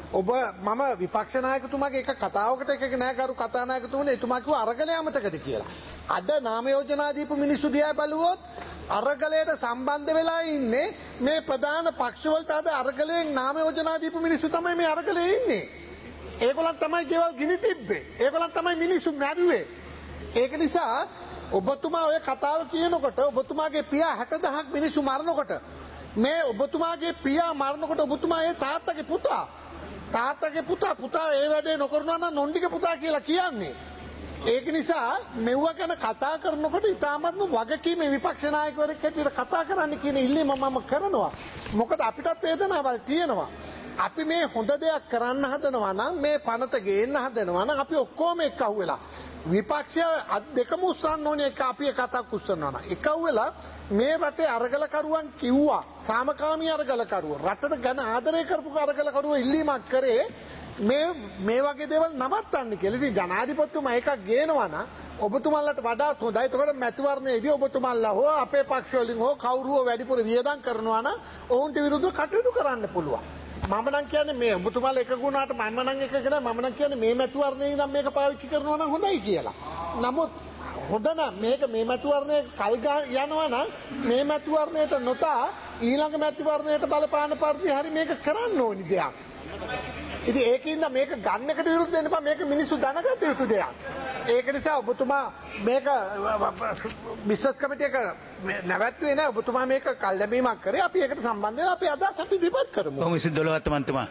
ඔබ මම විපක්ෂ නායකතුමාගේ එක කතාවකට එක නෑ කරු කතානායකතුමනි එතුමා කිව්වා අරගලය අමතකද කියලා. අද නාම යෝජනා දීපු මිනිස්සු දිහා බලුවොත් අරගලයට සම්බන්ධ වෙලා ඉන්නේ මේ ප්‍රධාන පක්ෂවලට අද අරගලයෙන් නාම යෝජනා දීපු මිනිස්සු තමයි මේ අරගලේ ඉන්නේ. ඒගොල්ලන් තමයි ගෙවල් ගිනි තිබ්බේ. ඒගොල්ලන් තමයි මිනිස්සු මැරුවේ. ඒක නිසා ඔබතුමා ඔය කතාව කියනකොට ඔබතුමාගේ පියා හැට දහසක් මිනිස්සු මරනකොට මේ ඔබතුමාගේ පියා මරනකොට ඔබතුමා ඒ තාත්තගේ පුතා තාත්තගේ පුතා පුතා ඒ වැඩේ නොකරනවා නම් නොන්ඩිගේ පුතා කියලා කියන්නේ. ඒක නිසා මෙව්ව ගැන කතා කරනකොට ඉතාමත්ම වගකීමේ විපක්ෂ නායකවරයෙක් හැටියට කතා කරන්න කියන ඉල්ලීම මම කරනවා. මොකද අපිටත් වේදනාවල් තියෙනවා. අපි මේ හොඳ දෙයක් කරන්න හදනවා නම් මේ පනත ගේන්න හදනවා නම් අපි ඔක්කොම එක්ක අහුවෙලා විපක්ෂය අත් දෙකම උස්සන්න ඕනේ එක අපි එකතක් උස්සනවා නම් එකව වෙලා මේ රටේ අරගලකරුවන් කිව්වා සාමකාමී අරගලකරුවෝ රටට ගැන ආදරය කරපු අරගලකරුවෝ ඉල්ලීමක් කරේ මේ මේ වගේ දේවල් නවත්තන්න කියලා. ඉතින් ජනාධිපතිතුමා එකක් ගේනවා නම් ඔබතුමාලට වඩාත් හොඳයි. ඒතකොට මැතිවරණයේදී ඔබතුමාලා හෝ අපේ පක්ෂ වලින් හෝ කවුරු හෝ වැඩිපුර වියදම් කරනවා නම් ඔවුන්ට විරුද්ධව කටයුතු කරන්න පුළුවන්. මම නම් කියන්නේ මේ ඔබතුමාලා එක ගුණාට මම නම් එක කියලා මම නම් කියන්නේ මේ මැතිවරණේ නම් මේක පාවිච්චි කරනවා නම් හොඳයි කියලා. නමුත් හොඳ නම් මේක මේ මැතිවරණේ කල් යනවා නම් මේ මැතිවරණයට නොතා ඊළඟ මැතිවරණයට බලපාන පරිදි හරි මේක කරන්න ඕනි දෙයක්. ඉතින් ඒකින්ද මේක ගන්නකට විරුද්ධ වෙන්න එපා. මේක මිනිස්සු දැනගත යුතු දෙයක්. ඒක නිසා ඔබතුමා මේක බිස්නස් කමිටියක නැවැත්තුවේ නැහැ. ඔබතුමා මේක කල් ලැබීමක් කරේ. අපි ඒකට සම්බන්ධ වෙලා අපි අදහස් අපි ඉදිරිපත් කරමු. කොහොම විසින් දොළොවත් මන්තුමා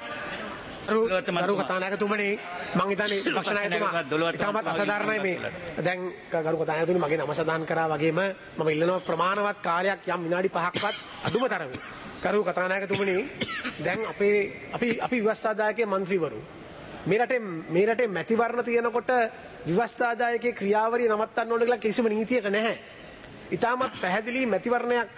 ගරු කතානායකතුමනි මං හිතන්නේ විපක්ෂ නායකතුමා ඉතාමත් අසාධාරණයි මේ දැන් ගරු කතානායකතුමනි මගේ නම සදාන් කරා වගේම මම ඉල්ලනවා ප්‍රමාණවත් කාලයක් යම් විනාඩි පහක්වත් අඩුම තරමේ ගරු කතානායකතුමනි දැන් අපේ අපි අපි විවස්ථාදායකයේ മന്ത്രിවරු මේ රටේ මේ රටේ මැතිවරණ තියෙනකොට විවස්ථාදායකයේ ක්‍රියාවලිය නවත්තන්න ඕන කියලා කිසිම නීතියක නැහැ. ඉතාමත් පැහැදිලි මැතිවරණයක්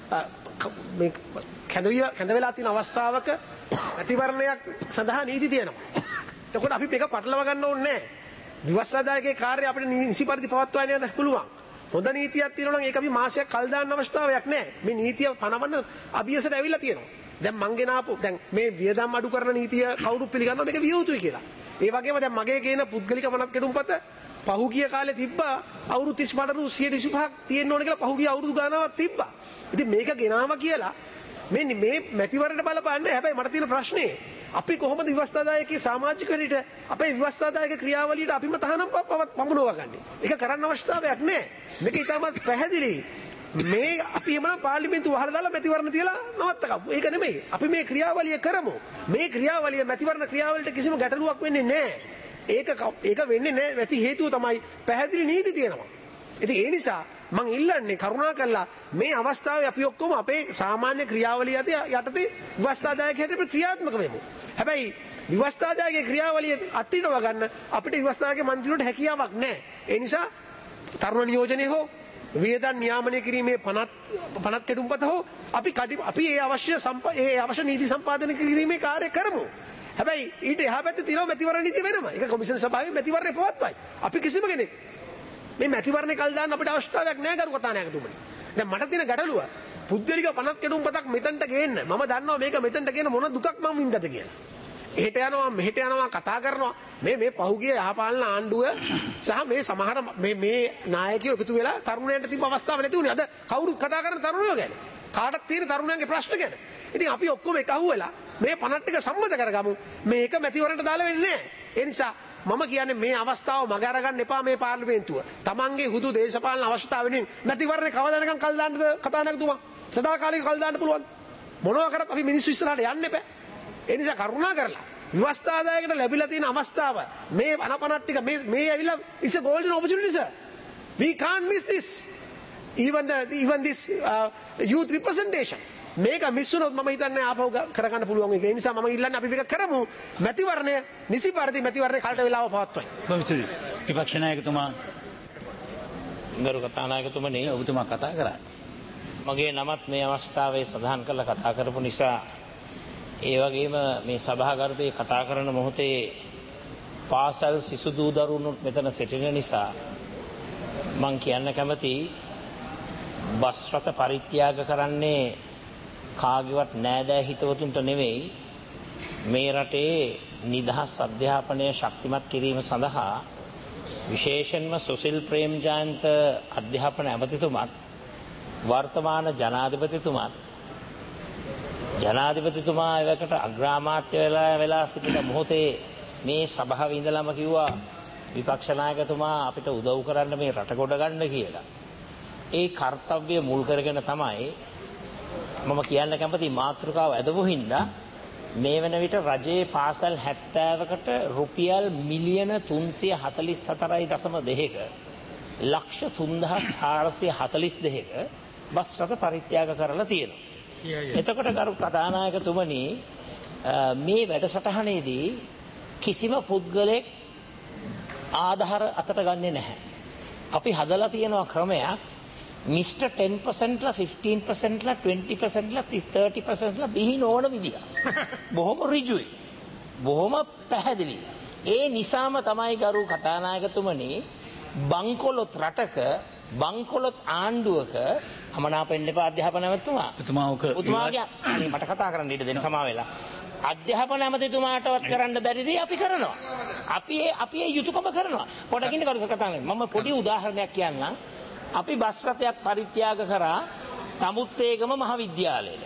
මේ කැඳවිය කැඳ වෙලා තියෙන අවස්ථාවක මැතිවරණයක් සඳහා නීති තියෙනවා. එතකොට අපි මේක පටලවා ගන්න ඕනේ නැහැ. විවස්ථාදායකයේ කාර්යය අපිට නිසි පරිදි පවත්වාගෙන යන්න පුළුවන්. හොඳ නීතියක් තියෙනවා නම් ඒක අපි මාසයක් කල් දාන්න අවස්ථාවක් නැහැ. මේ නීතිය පනවන්න අභියසට ඇවිල්ලා තියෙනවා. දැන් මං ගෙනාපු දැන් මේ වියදම් අඩු කරන නීතිය කවුරු පිළිගන්නවා මේක විය යුතුයි කියලා. ඒ වගේම දැන් මගේ කියන පුද්ගලික මනත් කෙටුම්පත පහුගිය කාලේ තිබ්බා අවුරුදු තිස් පහට සිය විසිපහක් තියෙන්න ඕන කියලා පහුගිය අවුරුදු ගානක් තිබ්බා. ඉතින් මේක ගෙනාවා කියලා මේ මේ මැතිවරණයට බලපාන්නේ. හැබැයි මට තියෙන ප්‍රශ්නේ අපි කොහොමද විවස්ථාදායකයේ සමාජිකවලට අපේ විවස්ථාදායක ක්‍රියාවලියට අපිම තහනම් පමුණවා ගන්නේ? ඒක කරන්න අවශ්‍යතාවයක් නැහැ. මේක ඉතාමත් පැහැදිලි. මේ අපි එමනම් පාර්ලිමේන්තුව වහලා දාලා මැතිවරණ තියලා නවත්තගමු. ඒක නෙමෙයි. අපි මේ ක්‍රියාවලිය කරමු. මේ ක්‍රියාවලිය මැතිවරණ ක්‍රියාවලියට කිසිම ගැටලුවක් වෙන්නේ නැහැ. ඒක ඒක වෙන්නේ නැහැ. නැති හේතුව තමයි පැහැදිලි නීති තියෙනවා. ඉතින් ඒ නිසා මං ඉල්ලන්නේ කරුණාකරලා මේ අවස්ථාවේ අපි ඔක්කොම අපේ සාමාන්‍ය ක්‍රියාවලිය යටතේ විවස්ථාදායක හැටියට ක්‍රියාත්මක වෙමු. හැබැයි විවස්ථාදායකගේ ක්‍රියාවලිය අත්හිටව ගන්න අපිට විවස්ථාදායක මන්ත්‍රීවරුන්ට හැකියාවක් නැහැ. ඒ නිසා තරුණ නියෝජනය හෝ වියදම් නියාමනය කිරීමේ පනත් පනත් කෙටුම්පත හෝ අපි අපි ඒ අවශ්‍ය ඒ අවශ්‍ය නීති සම්පාදනය කිරීමේ කාර්යය කරමු. හැබැයි ඊට එහා පැත්තේ තියෙනවා මැතිවරණ නීතිය වෙනම. ඒක කොමිෂන් සභාවේ මැතිවරණය පවත්වයි. අපි කිසිම කෙනෙක් මේ මැතිවරණේ කල් දාන්න අපිට අවශ්‍යතාවයක් නැහැ කරු කතානායකතුමනි. දැන් මට තියෙන ගැටලුව පුද්ගලික පනත් කෙටුම්පතක් මෙතනට ගේන්න. මම දන්නවා මේක මෙතනට ගේන මොන දුකක් මම වින්දද කියලා. එහෙට යනවා මෙහෙට යනවා කතා කරනවා මේ මේ පහුගිය යහපාලන ආණ්ඩුව සහ මේ සමහර මේ මේ නායකයෝ එකතු වෙලා තරුණයන්ට තිබ්බ අවස්ථාවක් නැති වුණේ. අද කවුරුත් කතා කරන තරුණයෝ ගැන. කාටත් තියෙන තරුණයන්ගේ ප්‍රශ්න ගැන. ඉතින් අපි ඔක්කොම එක අහුවෙලා මේ පනත් ටික සම්මත කරගමු. මේක මැතිවරණට දාලා වෙන්නේ නැහැ. ඒ නිසා මම කියන්නේ මේ අවස්ථාව මග අරගන්න එපා මේ පාර්ලිමේන්තුව. තමන්ගේ හුදු දේශපාලන අවශ්‍යතාව වෙනුවෙන් මැතිවරණේ කවදානකම් කල් දාන්නද කතානායකතුමා? සදාකාලික කල් දාන්න පුළුවන්. මොනවා කරත් අපි මිනිස්සු ඉස්සරහට යන්න එපා. ඒ නිසා කරුණා කරලා විවස්ථාදායකට ලැබිලා තියෙන අවස්ථාව මේ අනපනත් ටික මේ මේ ඇවිල්ලා is a golden opportunity sir. We can't miss this. Even the even this uh, youth representation. මේක මිස් වුණොත් මම හිතන්නේ ආපහු කරගන්න පුළුවන් එක. ඒ නිසා මම ඉල්ලන්නේ අපි මේක කරමු. මැතිවරණය නිසි පරිදි මැතිවරණය කලට වෙලාව පවත්වයි. කොහොමද? විපක්ෂ නායකතුමා ගරු කතානායකතුමනි ඔබතුමා කතා කරා. මගේ නමත් මේ අවස්ථාවේ සඳහන් කරලා කතා කරපු නිසා ඒ වගේම මේ සභාගර්භයේ කතා කරන මොහොතේ පාසල් සිසු දූ දරුවනුත් මෙතන සිටින නිසා මං කියන්න කැමති බස් රථ පරිත්‍යාග කරන්නේ කාගේවත් නෑදෑ හිතවතුන්ට නෙවෙයි මේ රටේ නිදහස් අධ්‍යාපනය ශක්තිමත් කිරීම සඳහා විශේෂයෙන්ම සුසිල් ප්‍රේමජයන්ත අධ්‍යාපන ඇමතිතුමත් වර්තමාන ජනාධිපතිතුමත් ජනාධිපතිතුමා එවකට අග්‍රාමාත්‍ය වෙලා වෙලා සිටින මොහොතේ මේ සභාවේ ඉඳලාම කිව්වා විපක්ෂ ናයකතුමා අපිට උදව් කරන්න මේ රට ගොඩ ගන්න කියලා. ඒ කාර්යය මුල් කරගෙන තමයි මම කියන්න කැමති මාතෘකාව ඇදමු හින්දා මේ වෙන විට රජයේ පාසල් හැත්තෑවකට රුපියල් මිලියන තුන්සිය හතළිස් හතරයි දශම දෙකක ලක්ෂ තුන්දහස් හාරසිය හතළිස් දෙකක බස් රථ පරිත්‍යාග කරලා තියෙනවා. එතකොට ගරු කතානායකතුමනි මේ වැඩසටහනේදී කිසිම පුද්ගලෙක් ආධාර අතට ගන්නේ නැහැ. අපි හදලා තියෙනවා ක්‍රමයක් මිස්ටර් ටෙන් පර්සන්ට් ලා ෆිෆ්ටීන් පර්සන්ට් ලා ට්වෙන්ටි පර්සන්ට් ලා තර්ටි පර්සන්ට් ලා බිහි නොවන විදිහ. බොහොම ඍජුයි. බොහොම පැහැදිලි. ඒ නිසාම තමයි ගරු කතානායකතුමනි බංකොලොත් රටක බංකොලොත් ආණ්ඩුවක අමනාපෙන්න එපා අධ්‍යාපන ඇමතිතුමා. එතුමා ඔක ඔතුමාගේ අනේ මට කතා කරන්න ඉඩ දෙන්න සමා වෙලා. අධ්‍යාපන ඇමතිතුමාටවත් කරන්න බැරි දේ අපි කරනවා. අපි ඒ අපි ඒ යුතුයකම කරනවා. පොඩකින් කරු කතාන්නේ මම පොඩි උදාහරණයක් කියන්නම්. අපි බස් රථයක් පරිත්‍යාග කරා තමුත්තේගම මහවිද්‍යාලයට.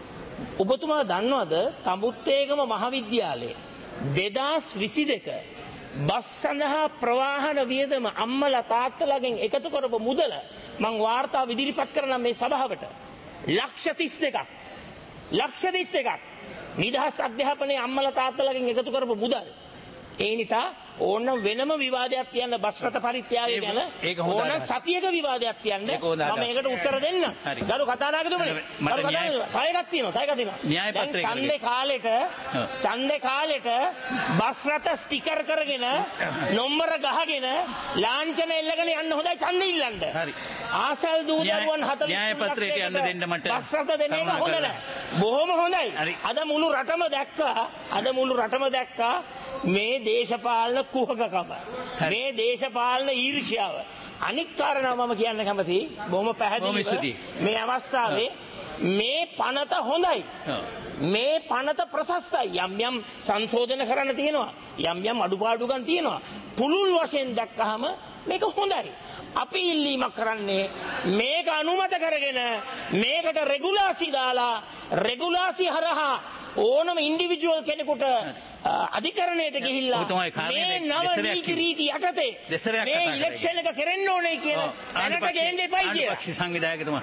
ඔබතුමා දන්නවද තමුත්තේගම මහවිද්‍යාලයේ දෙදාස් විසි දෙක බස් සඳහා ප්‍රවාහන වියදම අම්මලා තාත්තලාගෙන් එකතු කරපු මුදල මං වාර්තාව ඉදිරිපත් කරනම් මේ සභාවට ලක්ෂ තිස් දෙකක් ලක්ෂ තිස් දෙකක් නිදහස් අධ්‍යාපනයේ අම්මලා තාත්තලාගෙන් එකතු කරපු මුදල්. ඒ නිසා ඕනම් වෙනම විවාදයක් තියන්න බස් රථ පරිත්‍යාගය ගැන ඕන සතියක විවාදයක් තියන්න මම ඒකට උත්තර දෙන්න. ගරු කතානායකතුමනි මට න්‍යාය තව එකක් තියෙනවා තව එකක් තියෙනවා. න්‍යාය පත්‍රය ඡන්දේ කාලෙට ඡන්දේ කාලෙට බස් රථ ස්ටිකර් කරගෙන නම්බර ගහගෙන ලාංඡන එල්ලගෙන යන්න හොඳයි ඡන්දෙ ඉල්ලන්න. හරි. ආසල් දූ දරුවන් හතළිස් න්‍යාය පත්‍රයට යන්න දෙන්න මට. බස් රථ දෙන එක හොඳ නැහැ. බොහොම හොඳයි. අද මුළු රටම දැක්කා අද මුළු රටම දැක්කා මේ දේශපාලන කුහකකම මේ දේශපාලන ඊර්ෂ්‍යාව. අනික් කාරණාව මම කියන්න කැමති බොහොම පැහැදිලි මේ අවස්ථාවේ මේ පනත හොඳයි. මේ පනත ප්‍රශස්තයි. යම් යම් සංශෝධන කරන්න තියෙනවා. යම් යම් අඩුපාඩුකම් තියෙනවා. පුළුල් වශයෙන් දැක්කහම මේක හොඳයි. අපි ඉල්ලීමක් කරන්නේ මේක අනුමත කරගෙන මේකට රෙගුලාසි දාලා රෙගුලාසි හරහා ඕනම ඉන්ඩිවිජුවල් කෙනෙකුට අධිකරණයට ගිහිල්ලා මේ නව නීති රීති යටතේ මේ ඉලෙක්ෂන් එක කරන්න ඕනේ කියන දැනට ගේන්න එපයි කියලා. පක්ෂ සංවිධායකතුමා.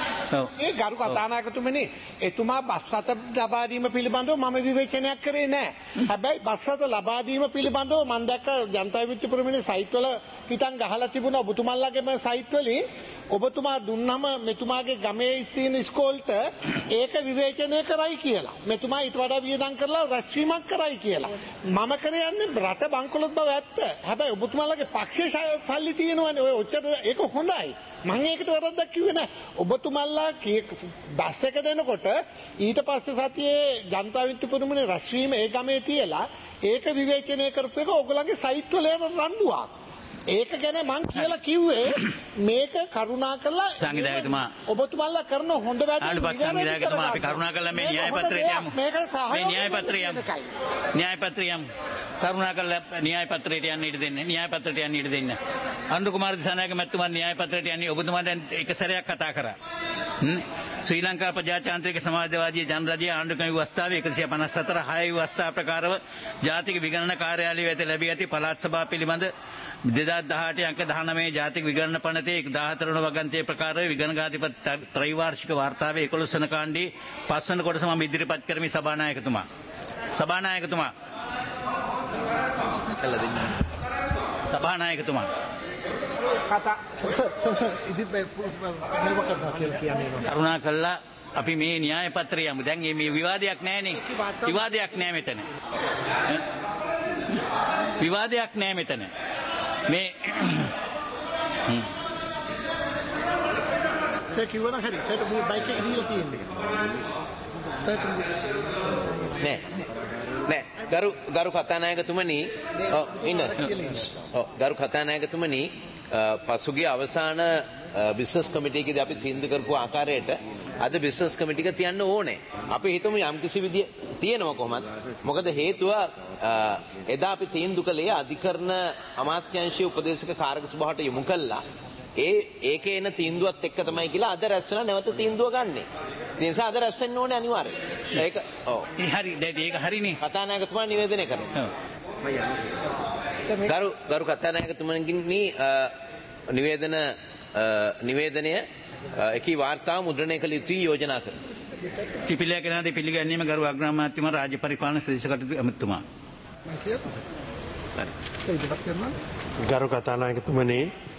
ඒ ගරු කතානායකතුමනි එතුමා බස් රථ ලබා දීම පිළිබඳව මම විවේචනයක් කරේ නැහැ. හැබැයි බස් රථ ලබා දීම පිළිබඳව මම දැක්ක ජනතා විමුක්තිපෙරමුණේ සයිට් වල හිටන් ගහලා තිබුණා ඔබතුමාලාගේම සයිට් වලින් ඔබතුමා දුන්නම මෙතුමාගේ ගමේ තියෙන ඉස්කෝලේට ඒක විවේචනය කරයි කියලා. මෙතුමා ඊට වඩා වියදම් කරලා රැස්වීමක් කරයි කියලා. මම කරන්නේ රට බංකොලොත් බව ඇත්ත. හැබැයි ඔබතුමාලාගේ පක්ෂයේ සල්ලි තියෙනවනේ ඔය ඔච්චර ඒක හොඳයි. මම ඒකට වරද්දක් කිව්වේ නැහැ. ඔබතුමාලා බස් එක දෙනකොට ඊට පස්සේ සතියේ ජනතා විමුක්තිපෙරමුණේ රැස්වීම ඒ ගමේ තියලා ඒක විවේචනය කරපු එක ඔයගොල්ලන්ගේ සයිට් වල රණ්ඩුවක්. ඒක ගැන මං කියලා කිව්වේ මේක කරුණා කරලා සංවිධායකතුමා ඔබතුමාලා කරන හොඳ වැඩ ආණ්ඩුපක්ෂ සංවිධායකතුමා අපි කරුණා කරලා මේ න්‍යාය පත්‍රයට යමු. මේක මේ න්‍යාය පත්‍රය යමු. න්‍යාය පත්‍රය යමු. කරුණා කරලා න්‍යාය පත්‍රයට යන්න ඉඩ දෙන්න. න්‍යාය පත්‍රයට යන්න ඉඩ දෙන්න. අනුර කුමාර දිසානායක මැතිතුමා න්‍යාය පත්‍රයට යන්නේ ඔබතුමා දැන් එක සැරයක් කතා කරා. ශ්‍රී ලංකා ප්‍රජාතාන්ත්‍රික සමාජවාදී ජනරජයේ ආණ්ඩුක්‍රම ව්‍යවස්ථාවේ එකසිය පනස් හතර හය ව්‍යවස්ථා ප්‍රකාරව ජාතික විගණන කාර්යාලය වෙත ලැබී ඇති පළාත් සභා පිළිබඳ දෙදාස් දහඅට අංක දහනවය ජාතික විගණන පනතේ දහහතර වන වගන්තියේ ප්‍රකාරව විගණනාධිපති ත්‍රිවාර්ෂික වාර්තාවේ එකොළොස් වන කාණ්ඩේ පස් වන කොටස මම ඉදිරිපත් කරමි සභානායකතුමා. සභානායකතුමා. කළ දෙන්න. සභානායකතුමා. කතා සර් ඉදි මේව කරනවා කියලා කියන්නේ කරුණා කළා අපි මේ න්‍යාය පත්‍රය යමු. දැන් මේ විවාදයක් නැහැනේ. විවාදයක් නැහැ මෙතන. විවාදයක් නැහැ මෙතන. මේ සර් කිව්වනම් හරි. සර්ට මේ බයික් එක දීලා තියෙන්නේ. සර්ට නෑ. නෑ. ගරු ගරු කතානායකතුමනි ඔව් ඉන්න. ඔව් ගරු කතානායකතුමනි පසුගිය අවසාන බිස්නස් කමිටියකදී අපි තීන්දුව කරපු ආකාරයට අද බිස්නස් කමිටියක තියන්න ඕනේ. අපි හිතමු යම්කිසි විදිය තියෙනවා කොහොමද? මොකද හේතුව එදා අපි තීන්දුව කළේ අධිකරණ අමාත්‍යාංශයේ උපදේශක කාර්ය සභාවට යොමු කළා. ඒ ඒකේ එන තීන්දුවත් එක්ක තමයි කියලා අද රැස් වෙලා නැවත තීන්දුව ගන්නෙ. ඒ නිසා අද රැස් වෙන්න ඕනේ අනිවාර්යයෙන්. ඒක ඔව්. ඒ හරි ඒක හරිනේ. කතානායකතුමා නිවේදනය කරනවා. ගරු ගරු කතානායකතුමන්ගෙන් නිවේදන නිවේදනය එකී වාර්තාව මුද්‍රණය කළ යුතුයි යෝජනා කරනවා. කිපිලිය කෙනාදී පිළිගැනීම ගරු අග්‍රාමාත්‍යතුමා රාජ්‍ය පරිපාලන ශ්‍රේෂ්ඨ ඇමතුමා. ගරු කතානායකතුමනි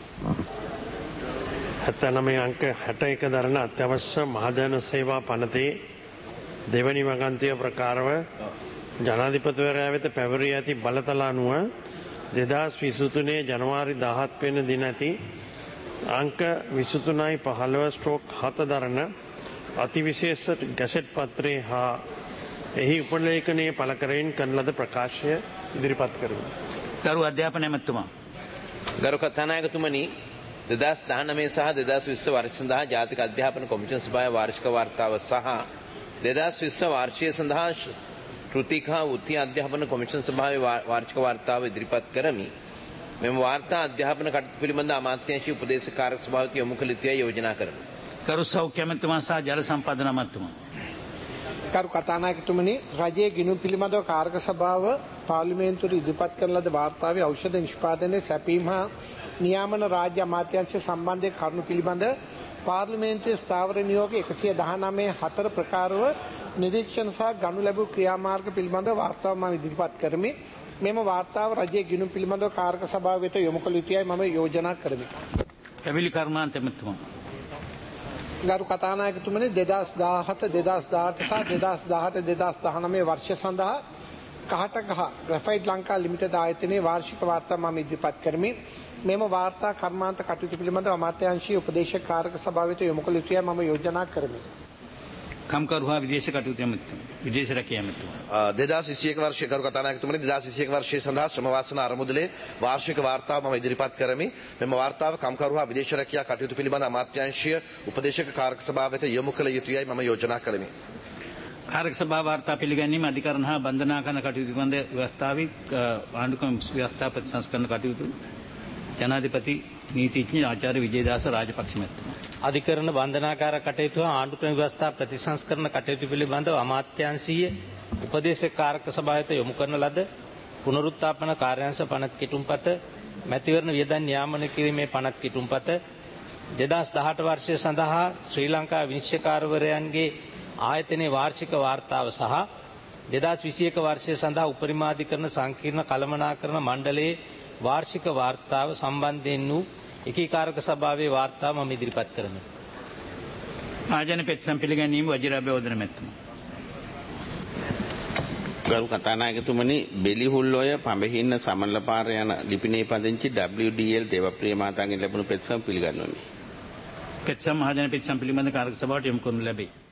හැත්තනමය අංක හැට එක දරන අත්‍යවශ්‍ය මහජන සේවා පනතේ දෙවැනි වගන්තිය ප්‍රකාරව ජනාධිපතිවරයා වෙත පැවරී ඇති බලතල අනුව දෙදහස් විසිතුනේ ජනවාරි දහහත් වෙනි දින ඇති අංක විසිතුනයි පහළොව ස්ට්‍රෝක් හත දරන අතිවිශේෂ ගැසට් පත්‍රයේ හා එහි උපලේඛනයේ පළ කරමින් කරන ලද ප්‍රකාශය ඉදිරිපත් කරමි. ගරු අධ්‍යාපන ඇමතුමා. ගරු කතානායකතුමනි දෙදහස් දහනවය සහ දෙදහස් විස්ස වර්ෂ සඳහා ජාතික අධ්‍යාපන කොමිෂන් සභාවේ වාර්ෂික වාර්තාව සහ දෙදහස් විස්ස වර්ෂය සඳහා කෘතික හා වෘත්තීය අධ්‍යාපන කොමිෂන් සභාවේ වාර්ෂික වාර්තාව ඉදිරිපත් කරමි. මෙම වාර්තා අධ්‍යාපන කටයුතු පිළිබඳ අමාත්‍යාංශීය උපදේශක කාර්ය සභාවට යොමු කළ යුතුයි යෝජනා කරමි. ගරු සෞඛ්‍ය ඇමතුමා සහ ජල සම්පාදන ඇමතුමා. කරු කතානායකතුමනි රජයේ ගිණුම් පිළිබඳව කාර්ක සභාව පාර්ලිමේන්තුවට ඉදිරිපත් කරන ලද වාර්තාවේ ඖෂධ නිෂ්පාදනයේ සැපීම හා නියාමන රාජ්‍ය අමාත්‍යාංශ සම්බන්ධ කරුණු පිළිබඳ පාර්ලිමේන්තුවේ ස්ථාවර නියෝග එකසිය දහනවය හතර ප්‍රකාරව නිරීක්ෂණ සහ ගනු ලැබූ ක්‍රියාමාර්ග පිළිබඳව වාර්තාව මම ඉදිරිපත් කරමි. මෙම වාර්තාව රජයේ ගිණුම් පිළිබඳව කාර්ක සභාව වෙත යොමු කළ යුතුයි මම යෝජනා කරමි. පැවිලි කර්මාන්ත ඇමතුමා. ගරු කතානායකතුමනි දෙදහස් දාහත දෙදහස් දාහට සහ දෙදහස් දාහට දෙදහස් දහනවය වර්ෂ සඳහා කහටගහ ග්‍රැෆයිට් ලංකා ලිමිටඩ් ආයතනයේ වාර්ෂික වාර්තා මම ඉදිරිපත් කරමි. මෙම වාර්තා කර්මාන්ත කටයුතු පිළිබඳව අමාත්‍යාංශීය උපදේශක කාර්ක සභාව වෙත යොමු කළ යුතුයි මම යෝජනා කරමි. කම්කරු හා විදේශ කටයුතු ඇමතුමා. විදේශ රැකියා ඇමතුමා. දෙදහස් විසිඑක වර්ෂයේ ගරු කතානායකතුමනි දෙදහස් විසිඑක වර්ෂයේ සඳහා ශ්‍රම වාසන අරමුදලේ වාර්ෂික වාර්තාව මම ඉදිරිපත් කරමි. මෙම වාර්තාව කම්කරු හා විදේශ රැකියා කටයුතු පිළිබඳ අමාත්‍යාංශීය උපදේශක කාර්ක සභාව වෙත යොමු කළ යුතුයි මම යෝජනා කරමි. කාර්ක සභාව වාර්තා පිළිගැනීම අධිකරණ හා බන්ධනාකරණ කටයුතු පිළිබඳ ව්‍යවස්ථාවේ ආණ්ඩුක්‍රම ව්‍යවස්ථා ප්‍රතිසංස්කරණ කටයුතු ජනාධිපති නීතිඥ ආචාර්ය විජේදාස රාජපක්ෂ මැතිතුමා. අධිකරණ බන්ධනාකාර කටයුතු හා ආණ්ඩුක්‍රම ව්‍යවස්ථා ප්‍රතිසංස්කරණ කටයුතු පිළිබඳව අමාත්‍යාංශීය උපදේශක කාර්ක සභාවට යොමු කරන ලද පුනරුත්ථාපන කාර්යාංශ පනත් කිටුම්පත මැතිවරණ වියදම් නියාමනය කිරීමේ පනත් කිටුම්පත දෙදහස් දහඅට වර්ෂය සඳහා ශ්‍රී ලංකා විනිශ්චයකාරවරයන්ගේ ආයතනයේ වාර්ෂික වාර්තාව සහ දෙදහස් විසිඑක වර්ෂය සඳහා උපරිමාධිකරණ සංකීර්ණ කළමනාකරණ මණ්ඩලයේ වාර්ෂික වාර්තාව සම්බන්ධයෙන් වූ ඒකීකාරක සභාවේ වාර්තාව මම ඉදිරිපත් කරමි. ආජන පෙත්සම් පිළිගැනීම වජිරාභ්‍යෝදන මැතිතුමා. ගරු කතානායකතුමනි බෙලිහුල්ලොය පඹහින්න සමනලපාර යන ලිපිනේ පදිංචි ඩබ්ලිව් ඩී එල් දේවප්‍රිය මහතාගෙන් ලැබුණු පෙත්සම් පිළිගන්වමි. පෙත්සම් මහජන පෙත්සම් පිළිබඳ කාර්ක සභාවට යොමු කරනු ලැබේ.